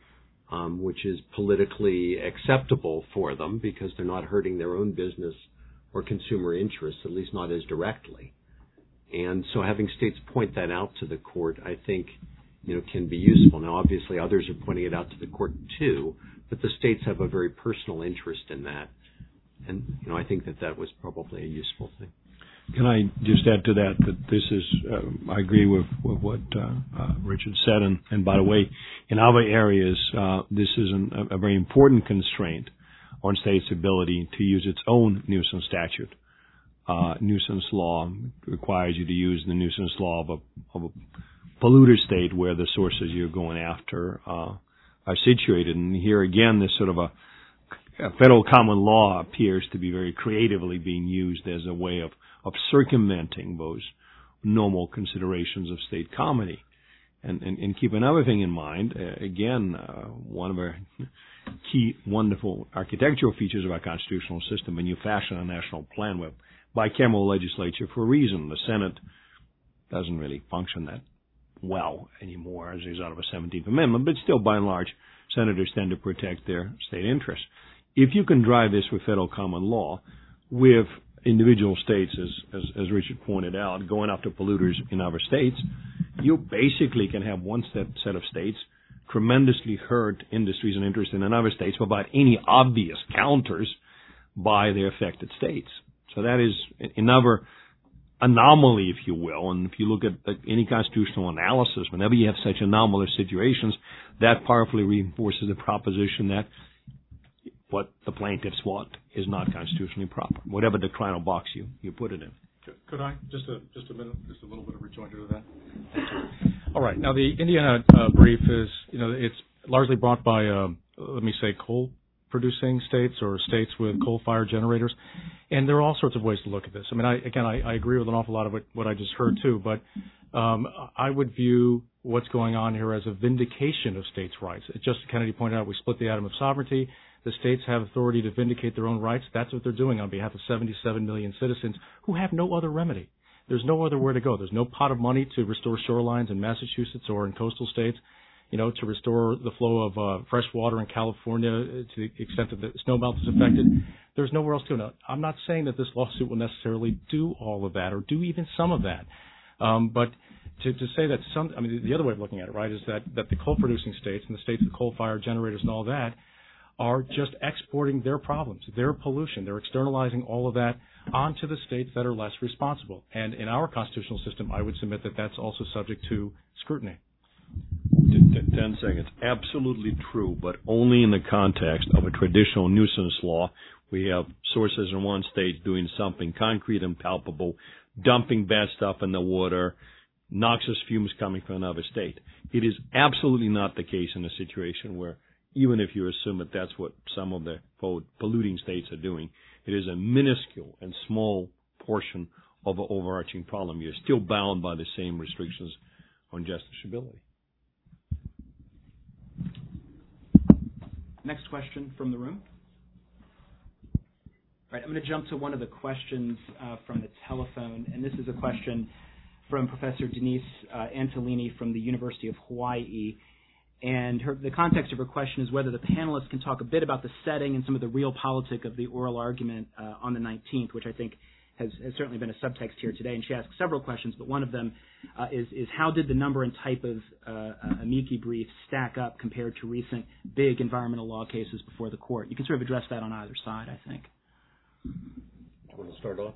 Um, which is politically acceptable for them because they're not hurting their own business or consumer interests, at least not as directly. And so having states point that out to the court, I think, you know, can be useful. Now, obviously, others are pointing it out to the court too, but the states have a very personal interest in that. And, you know, I think that that was probably a useful thing. Can I just add to that that this is, uh, I agree with, with what uh, uh, Richard said, and, and by the way, in other areas, uh, this is an, a, a very important constraint on states' ability to use its own nuisance statute. Uh, nuisance law requires you to use the nuisance law of a, of a polluter state where the sources you're going after uh, are situated. And here again, this sort of a, a federal common law appears to be very creatively being used as a way of of circumventing those normal considerations of state comity. And, and, and keep another thing in mind, uh, again, uh, one of our key wonderful architectural features of our constitutional system, when you fashion a national plan with bicameral legislature for a reason. The Senate doesn't really function that well anymore as a result of a seventeenth Amendment, but still, by and large, senators tend to protect their state interests. If you can drive this with federal common law, with individual states, as, as, as Richard pointed out, going after polluters in other states, you basically can have one set, set of states tremendously hurt industries and interests in another states without any obvious counters by the affected states. So that is another anomaly, if you will. And if you look at any constitutional analysis, whenever you have such anomalous situations, that powerfully reinforces the proposition that what the plaintiffs want is not constitutionally proper, whatever doctrinal box you, you put it in. Could I just a just a minute, just a little bit of rejoinder to that? All right. Now the Indiana uh, brief is, you know, it's largely brought by, uh, let me say, coal-producing states or states with coal-fired generators, and there are all sorts of ways to look at this. I mean, I, again, I, I agree with an awful lot of what, what I just heard too, but um, I would view what's going on here as a vindication of states' rights. As Justice Kennedy pointed out, we split the atom of sovereignty. The states have authority to vindicate their own rights. That's what they're doing on behalf of seventy-seven million citizens who have no other remedy. There's no other where to go. There's no pot of money to restore shorelines in Massachusetts or in coastal states, you know, to restore the flow of uh, fresh water in California to the extent that the snowmelt is affected. There's nowhere else to go. Now, I'm not saying that this lawsuit will necessarily do all of that or do even some of that. Um, but to, to say that some, I mean, the other way of looking at it, right, is that, that the coal-producing states and the states with coal-fired generators and all that are just exporting their problems, their pollution. They're externalizing all of that onto the states that are less responsible. And in our constitutional system, I would submit that that's also subject to scrutiny. Ten seconds. Absolutely true, but only in the context of a traditional nuisance law. We have sources in one state doing something concrete and palpable, dumping bad stuff in the water, noxious fumes coming from another state. It is absolutely not the case in a situation where, even if you assume that that's what some of the polluting states are doing, it is a minuscule and small portion of an overarching problem. You're still bound by the same restrictions on justiciability. Next question from the room. All right, I'm going to jump to one of the questions uh, from the telephone, and this is a question from Professor Denise uh, Antolini from the University of Hawaii. And her, the context of her question is whether the panelists can talk a bit about the setting and some of the real politic of the oral argument uh, on the nineteenth, which I think has, has certainly been a subtext here today. And she asked several questions, but one of them uh, is, is how did the number and type of uh, amici briefs stack up compared to recent big environmental law cases before the court? You can sort of address that on either side, I think. Do you want to start off?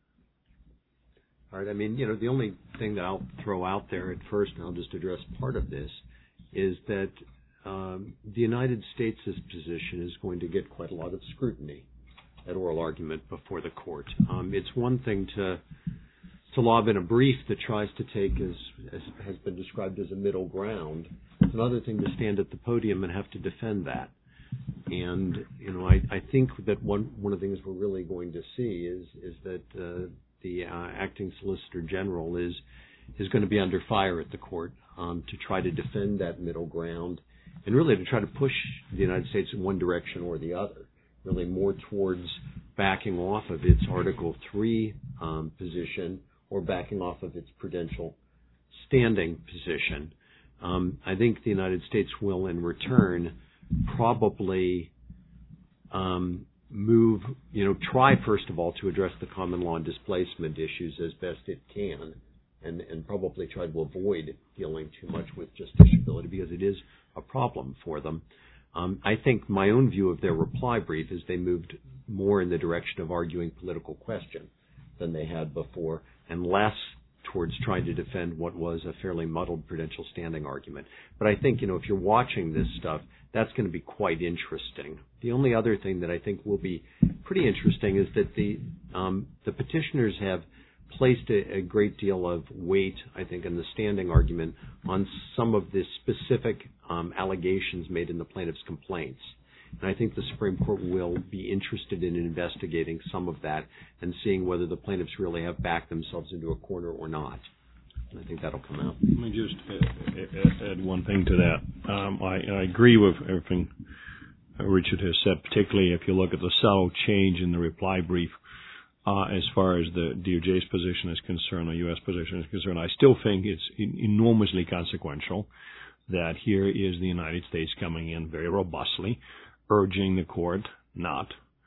All right. I mean, you know, the only thing that I'll throw out there at first, and I'll just address part of this, is that um, the United States' position is going to get quite a lot of scrutiny at oral argument before the court. Um, it's one thing to to lob in a brief that tries to take, as, as has been described as a middle ground. It's another thing to stand at the podium and have to defend that. And, you know, I, I think that one, one of the things we're really going to see is, is that uh, the uh, acting Solicitor General is is going to be under fire at the court um, to try to defend that middle ground and really to try to push the United States in one direction or the other, really more towards backing off of its Article three um, position or backing off of its prudential standing position. Um, I think the United States will, in return, probably um, move, you know, try, first of all, to address the common law and displacement issues as best it can, and, and probably try to avoid dealing too much with justiciability because it is a problem for them. Um, I think my own view of their reply brief is they moved more in the direction of arguing political question than they had before, and less towards trying to defend what was a fairly muddled prudential standing argument. But I think, you know, if you're watching this stuff, that's going to be quite interesting. The only other thing that I think will be pretty interesting is that the um, the petitioners have placed a, a great deal of weight, I think, in the standing argument on some of the specific um, allegations made in the plaintiff's complaints. And I think the Supreme Court will be interested in investigating some of that and seeing whether the plaintiffs really have backed themselves into a corner or not. And I think that'll come out. Let me just add, add one thing to that. Um, I, I agree with everything Richard has said, particularly if you look at the subtle change in the reply brief uh, as far as the D O J's position is concerned or U S position is concerned. I still think it's enormously consequential that here is the United States coming in very robustly, urging the court not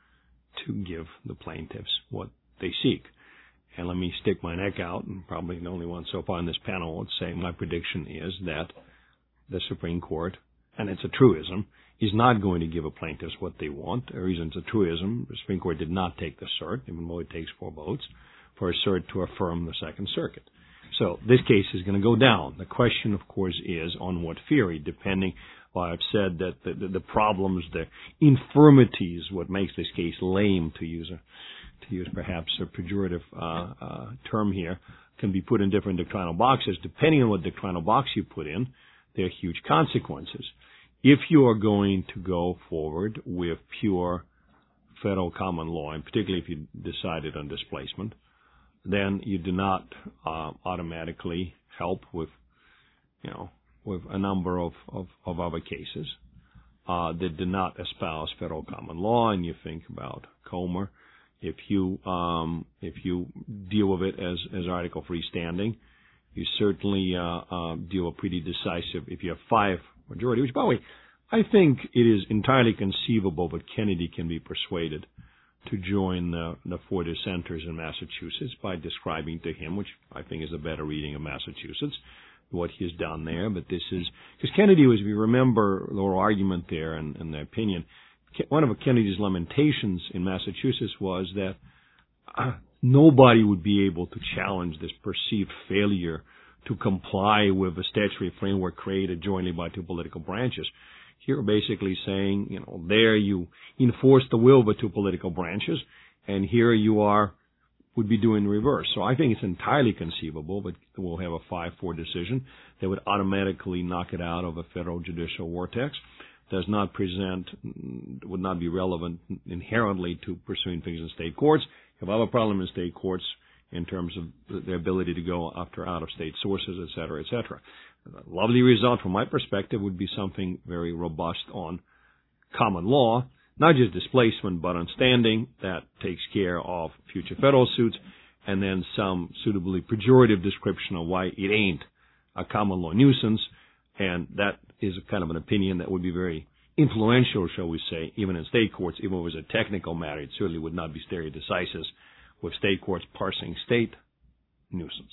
to give the plaintiffs what they seek. And let me stick my neck out, and probably the only one so far on this panel would say my prediction is that the Supreme Court, and it's a truism, is not going to give a plaintiffs what they want. The reason it's a truism, the Supreme Court did not take the cert, even though it takes four votes, for a cert to affirm the Second Circuit. So this case is going to go down. The question, of course, is on what theory, depending. Well, I've said that the, the, the problems, the infirmities, what makes this case lame, to use a to use perhaps a pejorative uh, uh, term here, can be put in different doctrinal boxes. Depending on what doctrinal box you put in, there are huge consequences. If you are going to go forward with pure federal common law, and particularly if you decided on displacement, then you do not uh, automatically help with, you know, with a number of, of, of other cases uh, that do not espouse federal common law, and you think about Comer. If you um, if you deal with it as, as Article three standing, you certainly uh, uh, deal with pretty decisive. If you have five majority, which by the way, I think it is entirely conceivable that Kennedy can be persuaded to join the, the four dissenters in Massachusetts by describing to him, which I think is a better reading of Massachusetts, what he has done there. But this is, because Kennedy was, if you remember the oral argument there and, and the opinion, one of Kennedy's lamentations in Massachusetts was that uh, nobody would be able to challenge this perceived failure to comply with a statutory framework created jointly by two political branches. Here basically saying, you know, there you enforce the will of the two political branches, and here you are, would be doing the reverse. So I think it's entirely conceivable that we'll have a five four decision that would automatically knock it out of a federal judicial vortex. Does not present, would not be relevant inherently to pursuing things in state courts. You have other problems in state courts in terms of their ability to go after out-of-state sources, et cetera, et cetera. A lovely result from my perspective would be something very robust on common law, not just displacement, but on standing that takes care of future federal suits, and then some suitably pejorative description of why it ain't a common law nuisance, and that is kind of an opinion that would be very influential, shall we say, even in state courts. Even if it was a technical matter, it certainly would not be stare decisis with state courts parsing state nuisance.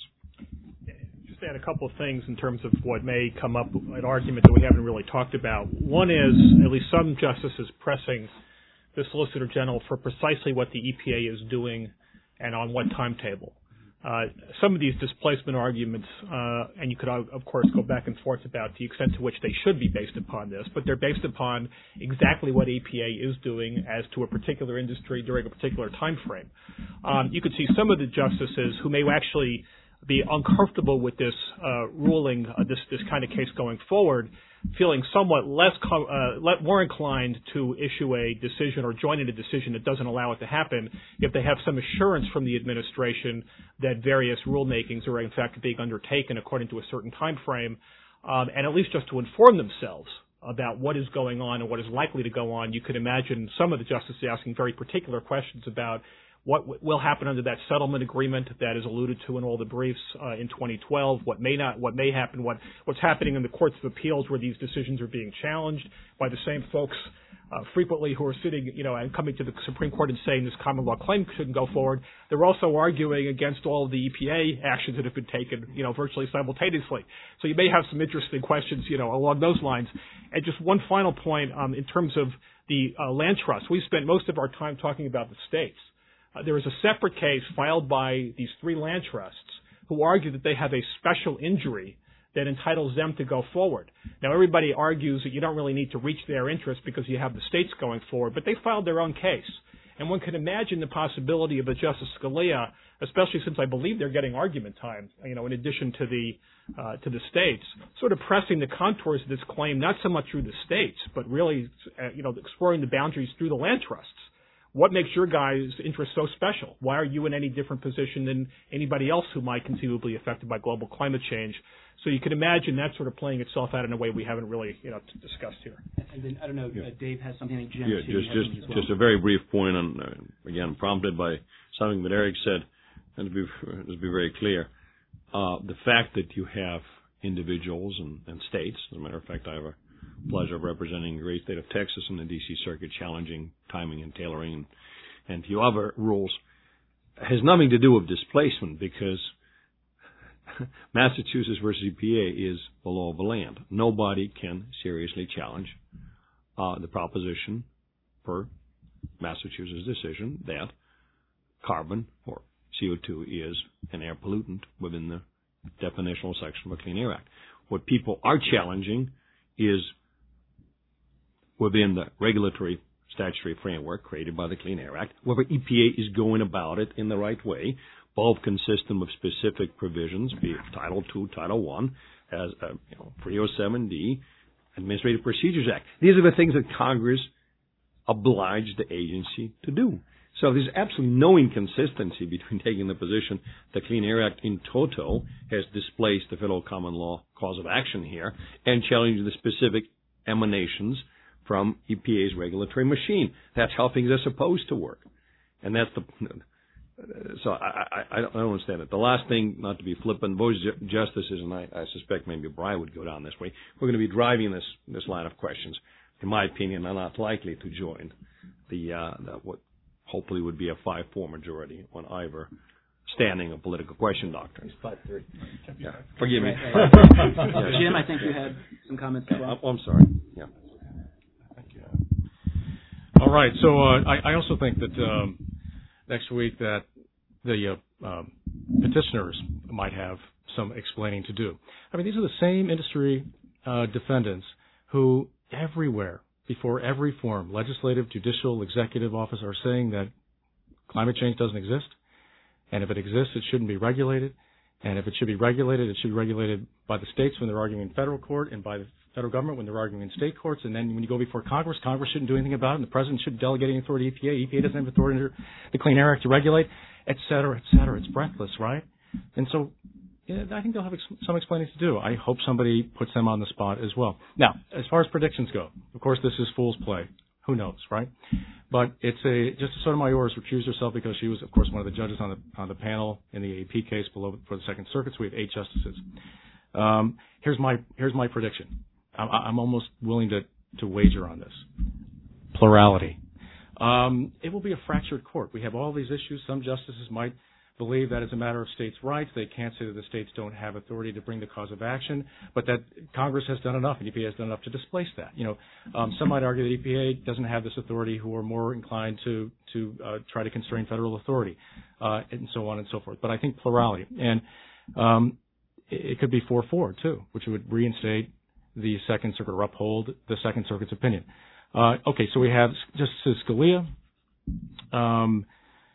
Just add a couple of things in terms of what may come up, an argument that we haven't really talked about. One is at least some justices pressing the Solicitor General for precisely what the E P A is doing and on what timetable. Uh, some of these displacement arguments, uh, and you could, of course, go back and forth about the extent to which they should be based upon this, but they're based upon exactly what E P A is doing as to a particular industry during a particular time frame. Um, you could see some of the justices who may actually be uncomfortable with this uh, ruling, uh, this this kind of case going forward, feeling somewhat less co- uh, more inclined to issue a decision or join in a decision that doesn't allow it to happen if they have some assurance from the administration that various rulemakings are in fact being undertaken according to a certain time frame, um, and at least just to inform themselves about what is going on and what is likely to go on. You could imagine some of the justices asking very particular questions about what w- will happen under that settlement agreement that is alluded to in all the briefs uh, in twenty twelve, what may not, what may happen, what, what's happening in the courts of appeals where these decisions are being challenged by the same folks uh, frequently who are sitting, you know, and coming to the Supreme Court and saying this common law claim shouldn't go forward. They're also arguing against all of the E P A actions that have been taken, you know, virtually simultaneously. So you may have some interesting questions, you know, along those lines. And just one final point um, in terms of the uh, land trust. We've spent most of our time talking about the states. Uh, there is a separate case filed by these three land trusts who argue that they have a special injury that entitles them to go forward. Now, everybody argues that you don't really need to reach their interest because you have the states going forward, but they filed their own case. And one can imagine the possibility of a Justice Scalia, especially since I believe they're getting argument time, you know, in addition to the uh, to the states, sort of pressing the contours of this claim, not so much through the states, but really, uh, you know, exploring the boundaries through the land trusts. What makes your guys' interest so special? Why are you in any different position than anybody else who might conceivably be affected by global climate change? So you can imagine that sort of playing itself out in a way we haven't really, you know, discussed here. And then, I don't know, yeah. uh, Dave has something. Jim, yeah, just just well. just a very brief point on, uh, again, prompted by something that Eric said, and to be to be very clear, uh, the fact that you have individuals and, and states, as a matter of fact, I have a pleasure of representing the great state of Texas in the D C Circuit, challenging timing and tailoring and, and a few other rules, has nothing to do with displacement, because Massachusetts versus E P A is the law of the land. Nobody can seriously challenge uh, the proposition per Massachusetts decision that carbon or C O two is an air pollutant within the definitional section of the Clean Air Act. What people are challenging is within the regulatory statutory framework created by the Clean Air Act, whether E P A is going about it in the right way, both consistent with specific provisions, be it Title two, Title one, as uh, you know, three oh seven D, Administrative Procedures Act. These are the things that Congress obliged the agency to do. So there's absolutely no inconsistency between taking the position the Clean Air Act in toto has displaced the federal common law cause of action here and challenging the specific emanations from E P A's regulatory machine. That's how things are supposed to work. And that's the, so I, I, I don't understand it. The last thing, not to be flippant, those justices, and I, I suspect maybe Brian would go down this way, we're going to be driving this, this line of questions, in my opinion, are not likely to join the, uh, the what hopefully would be a five four majority on either standing or political question doctrine. It's five three. Yeah. Forgive me. Right, right. Jim, I think you had some comments as well. Oh, I'm sorry. Yeah. All right. So uh, I, I also think that um, next week that the uh, um, petitioners might have some explaining to do. I mean, these are the same industry uh, defendants who everywhere, before every forum, legislative, judicial, executive office, are saying that climate change doesn't exist, and if it exists, it shouldn't be regulated, and if it should be regulated, it should be regulated by the states when they're arguing in federal court and by the federal government when they're arguing in state courts, and then when you go before Congress, Congress shouldn't do anything about it, and the President shouldn't delegate any authority to E P A. E P A doesn't have authority under the Clean Air Act to regulate, et cetera, et cetera. It's breathless, right? And so yeah, I think they'll have ex- some explaining to do. I hope somebody puts them on the spot as well. Now, as far as predictions go, of course, this is fool's play. Who knows, right? But it's a Justice Sotomayor has recused herself because she was, of course, one of the judges on the on the panel in the A P case below for the Second Circuit. So we have eight justices. Um, here's my here's my prediction. I'm, I'm almost willing to, to wager on this. Plurality. Um, it will be a fractured court. We have all these issues. Some justices might believe that it's a matter of states' rights. They can't say that the states don't have authority to bring the cause of action, but that Congress has done enough and E P A has done enough to displace that. You know, um, some might argue that E P A doesn't have this authority, who are more inclined to to uh, try to constrain federal authority, uh, and so on and so forth. But I think plurality, and um, it, it could be four four too, which would reinstate the Second Circuit or uphold the Second Circuit's opinion. Uh, okay, so we have Justice Scalia, um,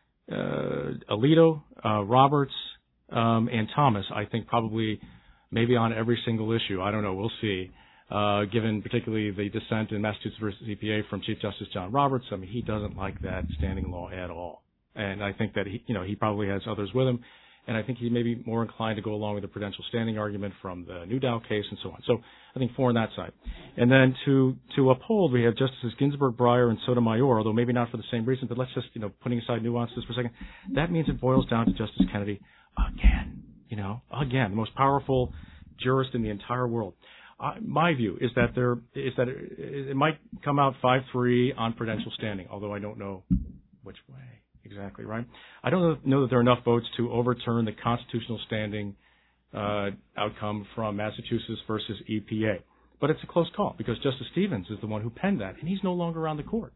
uh, Alito, uh, Roberts, um, and Thomas. I think probably maybe on every single issue. I don't know. We'll see. Uh, given particularly the dissent in Massachusetts versus E P A from Chief Justice John Roberts, I mean, he doesn't like that standing law at all. And I think that he, you know, he probably has others with him. And I think he may be more inclined to go along with the prudential standing argument from the Newdow case and so on. So I think four on that side. And then to to uphold, we have Justices Ginsburg, Breyer, and Sotomayor, although maybe not for the same reason, but let's just, you know, putting aside nuances for a second, that means it boils down to Justice Kennedy again, you know, again, the most powerful jurist in the entire world. Uh, my view is that there is that it, it might come out five three on prudential standing, although I don't know which way. Exactly, right? I don't know that there are enough votes to overturn the constitutional standing uh, outcome from Massachusetts versus E P A. But it's a close call because Justice Stevens is the one who penned that, and he's no longer on the court.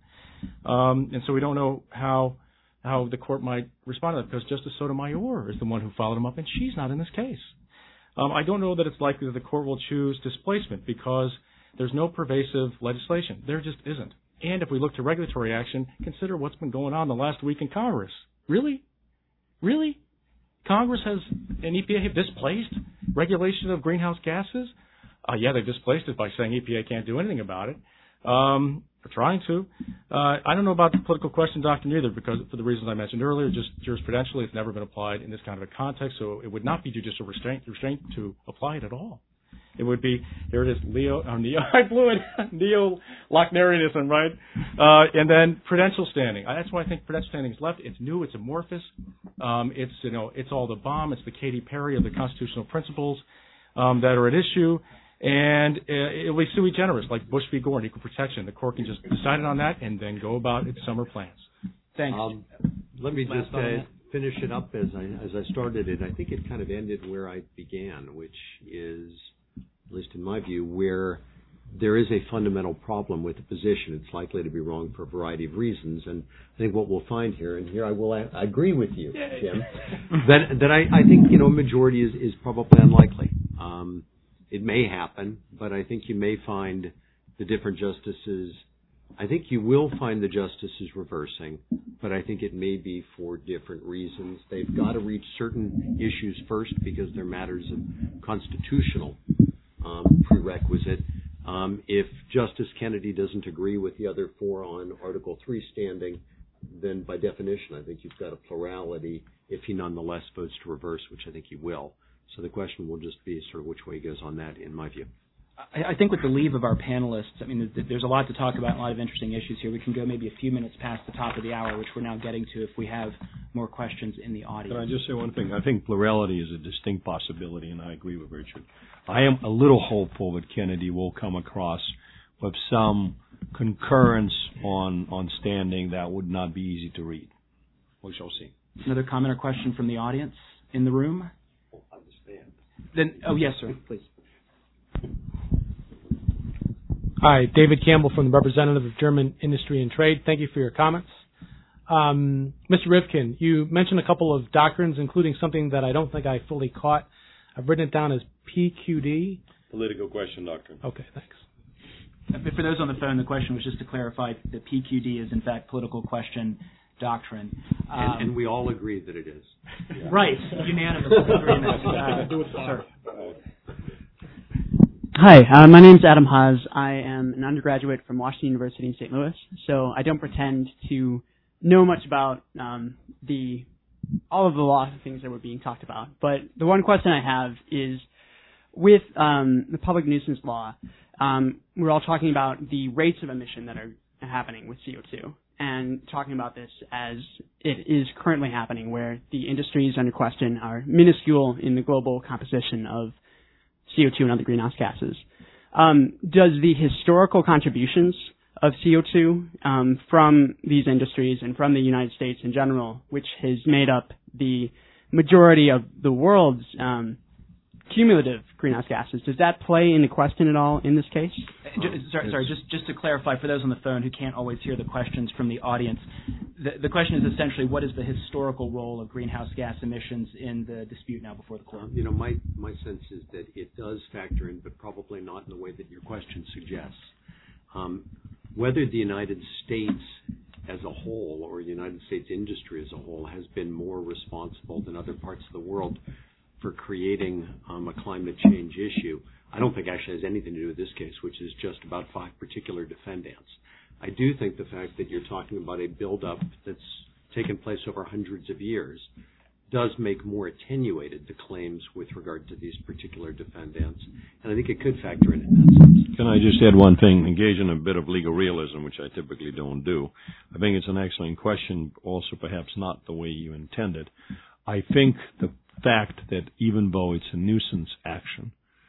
Um, and so we don't know how how the court might respond to that because Justice Sotomayor is the one who followed him up, and she's not in this case. Um, I don't know that it's likely that the court will choose displacement because there's no pervasive legislation. There just isn't. And if we look to regulatory action, consider what's been going on the last week in Congress. Really? Really? Congress has, and E P A have displaced regulation of greenhouse gases? Uh, yeah, they've displaced it by saying E P A can't do anything about it. Um, they're trying to. Uh, I don't know about the political question doctrine either because for the reasons I mentioned earlier, just jurisprudentially it's never been applied in this kind of a context, so it would not be judicial restraint, restraint to apply it at all. It would be, here it is, Leo, oh, Neo, I blew it, neo-Lochnerarianism, right? Uh, and then prudential standing. That's why I think prudential standing is left. It's new, it's amorphous. Um, it's, you know, it's all the bomb. It's the Katy Perry of the constitutional principles um, that are at issue. And uh, it will be sui generis, like Bush v. Gore and equal protection. The court can just decide on that and then go about its summer plans. Thanks. Um, let me Last just uh, finish it up as I, as I started it. I think it kind of ended where I began, which is, at least in my view, where there is a fundamental problem with the position. It's likely to be wrong for a variety of reasons. And I think what we'll find here, and here I will I agree with you, Tim, that that I, I think, you know, a majority is, is probably unlikely. Um, it may happen, but I think you may find the different justices, I think you will find the justices reversing, but I think it may be for different reasons. They've got to reach certain issues first because they're matters of constitutional Um, prerequisite. Um, if Justice Kennedy doesn't agree with the other four on Article three standing, then by definition I think you've got a plurality if he nonetheless votes to reverse, which I think he will. So the question will just be sort of which way he goes on that, in my view. I, I think with the leave of our panelists, I mean, there's a lot to talk about and a lot of interesting issues here. We can go maybe a few minutes past the top of the hour, which we're now getting to if we have more questions in the audience. Can I just say one thing? I think plurality is a distinct possibility, and I agree with Richard. I am a little hopeful that Kennedy will come across with some concurrence on, on standing that would not be easy to read. We shall see. Another comment or question from the audience in the room? Oh, understand. Then, oh, yes, sir, please. Hi, David Campbell from the Representative of German Industry and Trade. Thank you for your comments. Um, Mister Rivkin, you mentioned a couple of doctrines, including something that I don't think I fully caught. I've written it down as P Q D. Political question doctrine. Okay, thanks. For those on the phone, the question was just to clarify that P Q D is, in fact, political question doctrine. Um, and, and we all agree that it is. Yeah. Right, unanimous agreement. Uh, Do it, sir. Hi, uh, my name's Adam Haas. I am an undergraduate from Washington University in Saint Louis, so I don't pretend to know much about um, the all of the law things that were being talked about. But the one question I have is, with um, the public nuisance law, um, we're all talking about the rates of emission that are happening with C O two, and talking about this as it is currently happening, where the industries under question are minuscule in the global composition of C O two and other greenhouse gases. Um, does the historical contributions of C O two um, from these industries and from the United States in general, which has made up the majority of the world's um, cumulative greenhouse gases, does that play into question at all in this case? Just, sorry, sorry just, just to clarify for those on the phone who can't always hear the questions from the audience, the, the question is essentially what is the historical role of greenhouse gas emissions in the dispute now before the court? Um, you know, my, my sense is that it does factor in, but probably not in the way that your question suggests. Um, whether the United States as a whole or the United States industry as a whole has been more responsible than other parts of the world for creating um, a climate change issue, I don't think actually has anything to do with this case, which is just about five particular defendants. I do think the fact that you're talking about a buildup that's taken place over hundreds of years does make more attenuated the claims with regard to these particular defendants, and I think it could factor in in that sense. Can I just add one thing, engage in a bit of legal realism, which I typically don't do. I think it's an excellent question, also perhaps not the way you intended. I think the fact that even though it's a nuisance action,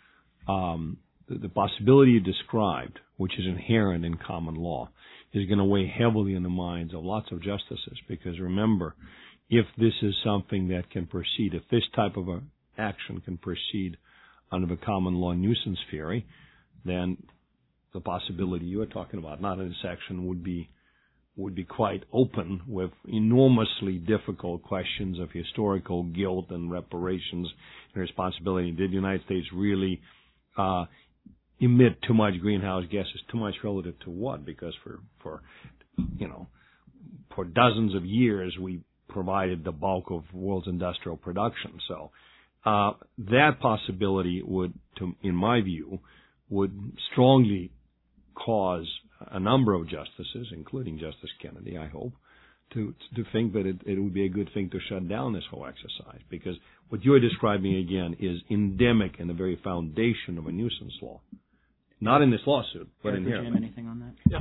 um, the, the possibility you described, which is inherent in common law, is going to weigh heavily in the minds of lots of justices, because remember, if this is something that can proceed, if this type of a action can proceed under the common law nuisance theory, then the possibility you are talking about, not in this action, would be would be quite open with enormously difficult questions of historical guilt and reparations and responsibility. Did the United States really uh, emit too much greenhouse gases? Too much relative to what? Because for, for you know, for dozens of years we provided the bulk of world's industrial production. So uh, that possibility would, to, in my view, would strongly cause a number of justices, including Justice Kennedy, I hope, to to think that it, it would be a good thing to shut down this whole exercise, because what you're describing again is endemic in the very foundation of a nuisance law. Not in this lawsuit, but Eric, in here. Jim, anything on that? Yeah,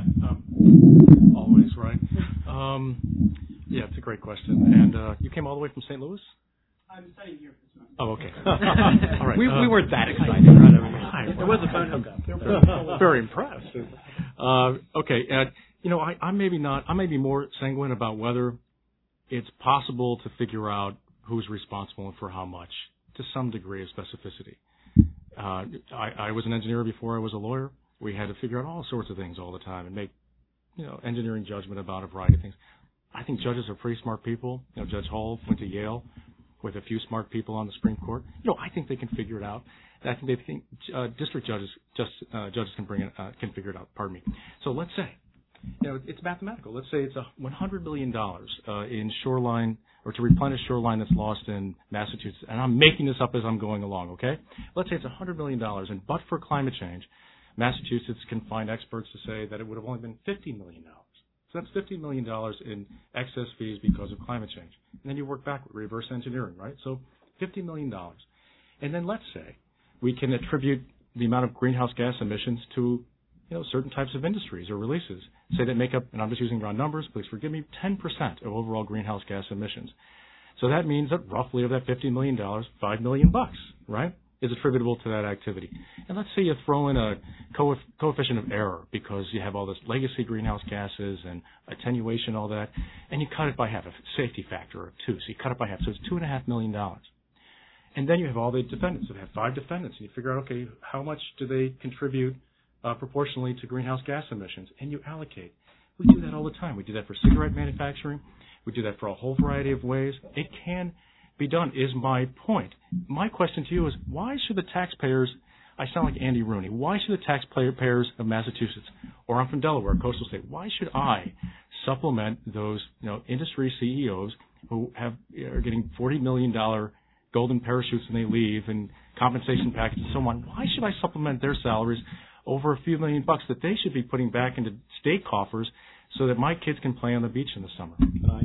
um, always, right? Um, yeah, it's a great question. And uh, you came all the way from Saint Louis? I'm studying here for this Oh, okay. All right. We, uh, we weren't that excited. Right? There was a phone hookup. Very impressed. Uh, okay, uh, you know, I, I'm maybe not. I may be more sanguine about whether it's possible to figure out who's responsible and for how much, to some degree of specificity. Uh, I, I was an engineer before I was a lawyer. We had to figure out all sorts of things all the time and make, you know, engineering judgment about a variety of things. I think judges are pretty smart people. You know, Judge Hall went to Yale with a few smart people on the Supreme Court. You know, I think they can figure it out. And I think they think uh, district judges just uh, judges can bring it uh, can figure it out. Pardon me. So let's say, you know, it's mathematical. Let's say it's a one hundred million dollars uh, in shoreline or to replenish shoreline that's lost in Massachusetts. And I'm making this up as I'm going along. Okay. Let's say it's one hundred million dollars, and but for climate change, Massachusetts can find experts to say that it would have only been fifty million dollars. So that's fifty million dollars in excess fees because of climate change. And then you work backward, reverse engineering, right? So fifty million dollars. And then let's say we can attribute the amount of greenhouse gas emissions to, you know, certain types of industries or releases. Say that make up, and I'm just using round numbers, please forgive me, ten percent of overall greenhouse gas emissions. So that means that roughly of that fifty million dollars, five million bucks, right, is attributable to that activity. And let's say you throw in a co- coefficient of error because you have all this legacy greenhouse gases and attenuation, all that, and you cut it by half, a safety factor of two. So you cut it by half, so it's two and a half million dollars. And then you have all the defendants. You have five defendants, and you figure out, okay, how much do they contribute uh, proportionally to greenhouse gas emissions, and you allocate. We do that all the time. We do that for cigarette manufacturing. We do that for a whole variety of ways. It can be done, is my point. My question to you is, why should the taxpayers, I sound like Andy Rooney, why should the taxpayers of Massachusetts, or I'm from Delaware, coastal state, why should I supplement those, you know, industry C E Os who have are getting forty million dollars golden parachutes when they leave and compensation packages and so on? Why should I supplement their salaries over a few million bucks that they should be putting back into state coffers so that my kids can play on the beach in the summer?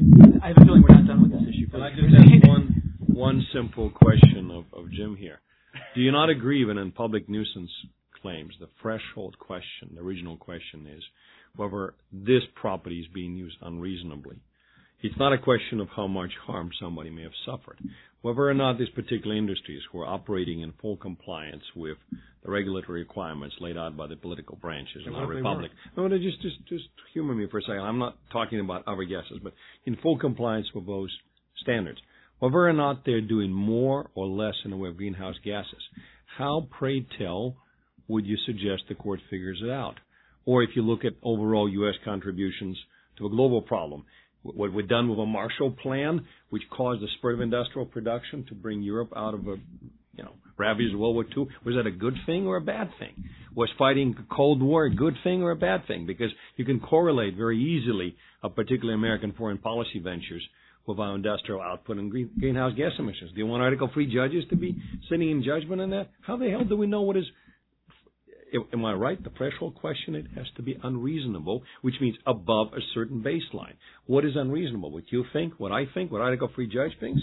I have a feeling we're not done with this issue. Can I just ask one one simple question of, of Jim here? Do you not agree that in public nuisance claims, the threshold question, the original question is whether this property is being used unreasonably? It's not a question of how much harm somebody may have suffered. Whether or not these particular industries were operating in full compliance with the regulatory requirements laid out by the political branches in our republic. No, no, just, just, just humor me for a second. I'm not talking about other guesses, but in full compliance with those standards. Whether or not they're doing more or less in the way of greenhouse gases, how, pray tell, would you suggest the court figures it out? Or if you look at overall U S contributions to a global problem, what we've done with a Marshall Plan, which caused the spurt of industrial production to bring Europe out of a, you know, ravages of World War Two, was that a good thing or a bad thing? Was fighting the Cold War a good thing or a bad thing? Because you can correlate very easily, uh, particularly American foreign policy ventures, with our industrial output and green, greenhouse gas emissions. Do you want Article three judges to be sitting in judgment on that? How the hell do we know what is... Am I right? The threshold question, it has to be unreasonable, which means above a certain baseline. What is unreasonable? What you think? What I think? What Article three judge thinks?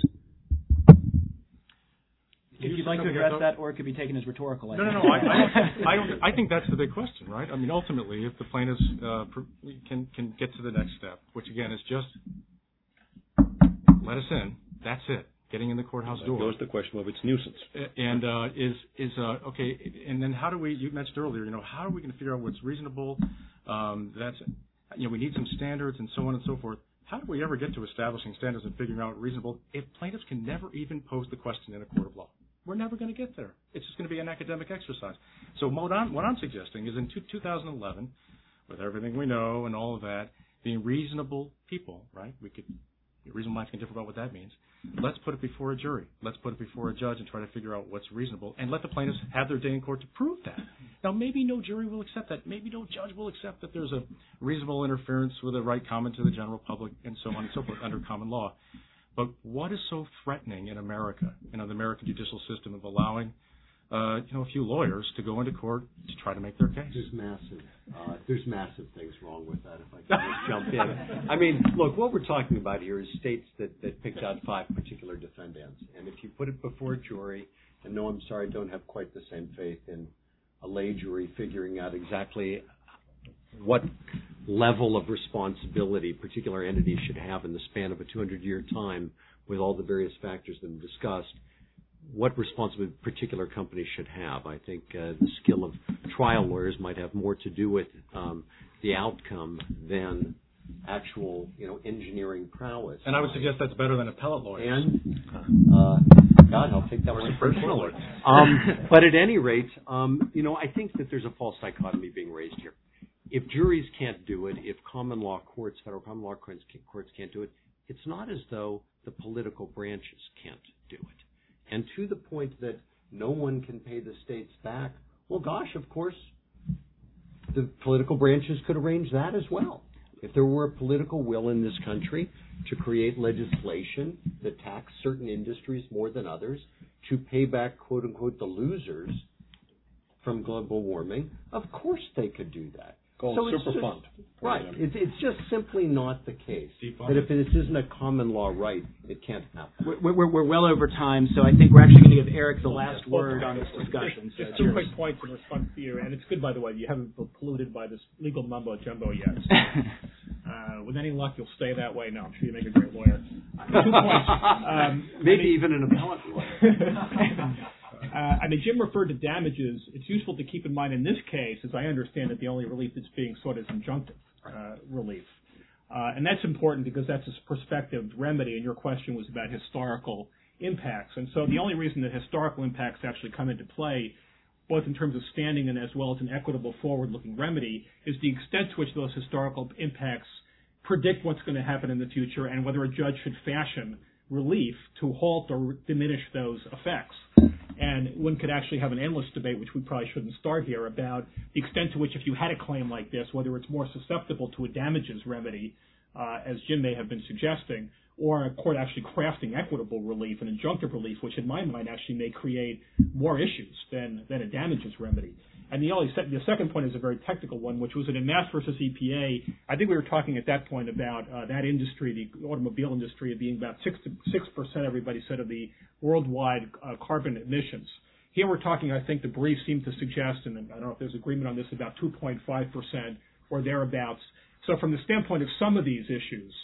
If you'd like to address that, or it could be taken as rhetorical. I no, no, no. I, I, don't, I, don't, I think that's the big question, right? I mean, ultimately, if the plaintiffs uh, can can get to the next step, which again is just let us in. That's it. Getting in the courthouse that door. Goes the question of its nuisance. And uh, is is uh, okay. And then how do we? You mentioned earlier. You know, how are we going to figure out what's reasonable? Um, that's you know, we need some standards and so on and so forth. How do we ever get to establishing standards and figuring out reasonable if plaintiffs can never even pose the question in a court of law? We're never going to get there. It's just going to be an academic exercise. So what I'm, what I'm suggesting is in two, two thousand eleven, with everything we know and all of that, being reasonable people, right? We could. Reasonable minds can differ about what that means. Let's put it before a jury. Let's put it before a judge and try to figure out what's reasonable, and let the plaintiffs have their day in court to prove that. Now, maybe no jury will accept that. Maybe no judge will accept that there's a reasonable interference with a right common to the general public and so on and so forth under common law. But what is so threatening in America, you know, the American judicial system of allowing Uh, you know, a few lawyers to go into court to try to make their case? There's massive, uh, there's massive things wrong with that, if I can just jump in. I mean, look, what we're talking about here is states that, that picked out five particular defendants. And if you put it before a jury, and no, I'm sorry, I don't have quite the same faith in a lay jury figuring out exactly what level of responsibility particular entities should have in the span of a two hundred year time with all the various factors that we discussed, what responsibility particular companies should have. I think uh, the skill of trial lawyers might have more to do with um, the outcome than actual, you know, engineering prowess. And I would suggest that's better than appellate lawyers. And, uh, God, I'll take that one personally. Um, but at any rate, um, you know, I think that there's a false dichotomy being raised here. If juries can't do it, if common law courts, federal common law courts can't do it, it's not as though the political branches can't do it. And to the point that no one can pay the states back, well, gosh, of course, the political branches could arrange that as well. If there were a political will in this country to create legislation that tax certain industries more than others, to pay back, quote unquote, the losers from global warming, of course they could do that. Called so Superfund. Right. It's, it's just simply not the case that if this isn't a common law right, it can't happen. We're, we're, we're well over time, so I think we're actually going to give Eric the last word on this discussion. Just, just two quick points in response to you, and it's good, by the way, you haven't been polluted by this legal mumbo-jumbo yet. So, uh, with any luck, you'll stay that way. No, I'm sure you make a great lawyer. Uh, two points. Um, Maybe I mean, even an appellate lawyer. Uh, I mean, Jim referred to damages. It's useful to keep in mind in this case, as I understand it, the only relief that's being sought is injunctive uh, relief. Uh, and that's important because that's a prospective remedy, and your question was about historical impacts. And so the only reason that historical impacts actually come into play, both in terms of standing and as well as an equitable forward-looking remedy, is the extent to which those historical impacts predict what's going to happen in the future and whether a judge should fashion relief to halt or diminish those effects. And one could actually have an endless debate, which we probably shouldn't start here, about the extent to which if you had a claim like this, whether it's more susceptible to a damages remedy, uh, as Jim may have been suggesting, or a court actually crafting equitable relief and injunctive relief, which in my mind actually may create more issues than, than a damages remedy. And the only se- the second point is a very technical one, which was that in Mass versus E P A, I think we were talking at that point about uh, that industry, the automobile industry, being about six to six percent, everybody said, of the worldwide uh, carbon emissions. Here we're talking, I think the brief seemed to suggest, and I don't know if there's agreement on this, about two point five percent or thereabouts. So from the standpoint of some of these issues,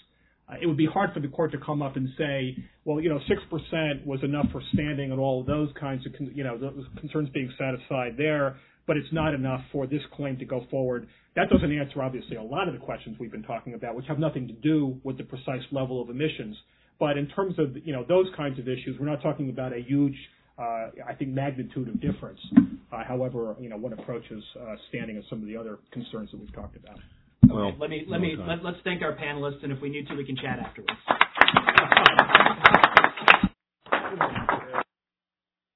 Uh, it would be hard for the court to come up and say, well, you know, six percent was enough for standing and all of those kinds of, con- you know, those concerns being satisfied there, but it's not enough for this claim to go forward. That doesn't answer, obviously, a lot of the questions we've been talking about, which have nothing to do with the precise level of emissions. But in terms of, you know, those kinds of issues, we're not talking about a huge, uh, I think, magnitude of difference. Uh, however, you know, one approaches uh, standing and some of the other concerns that we've talked about. Okay, well, let me let me let, let's thank our panelists, and if we need to, we can chat afterwards.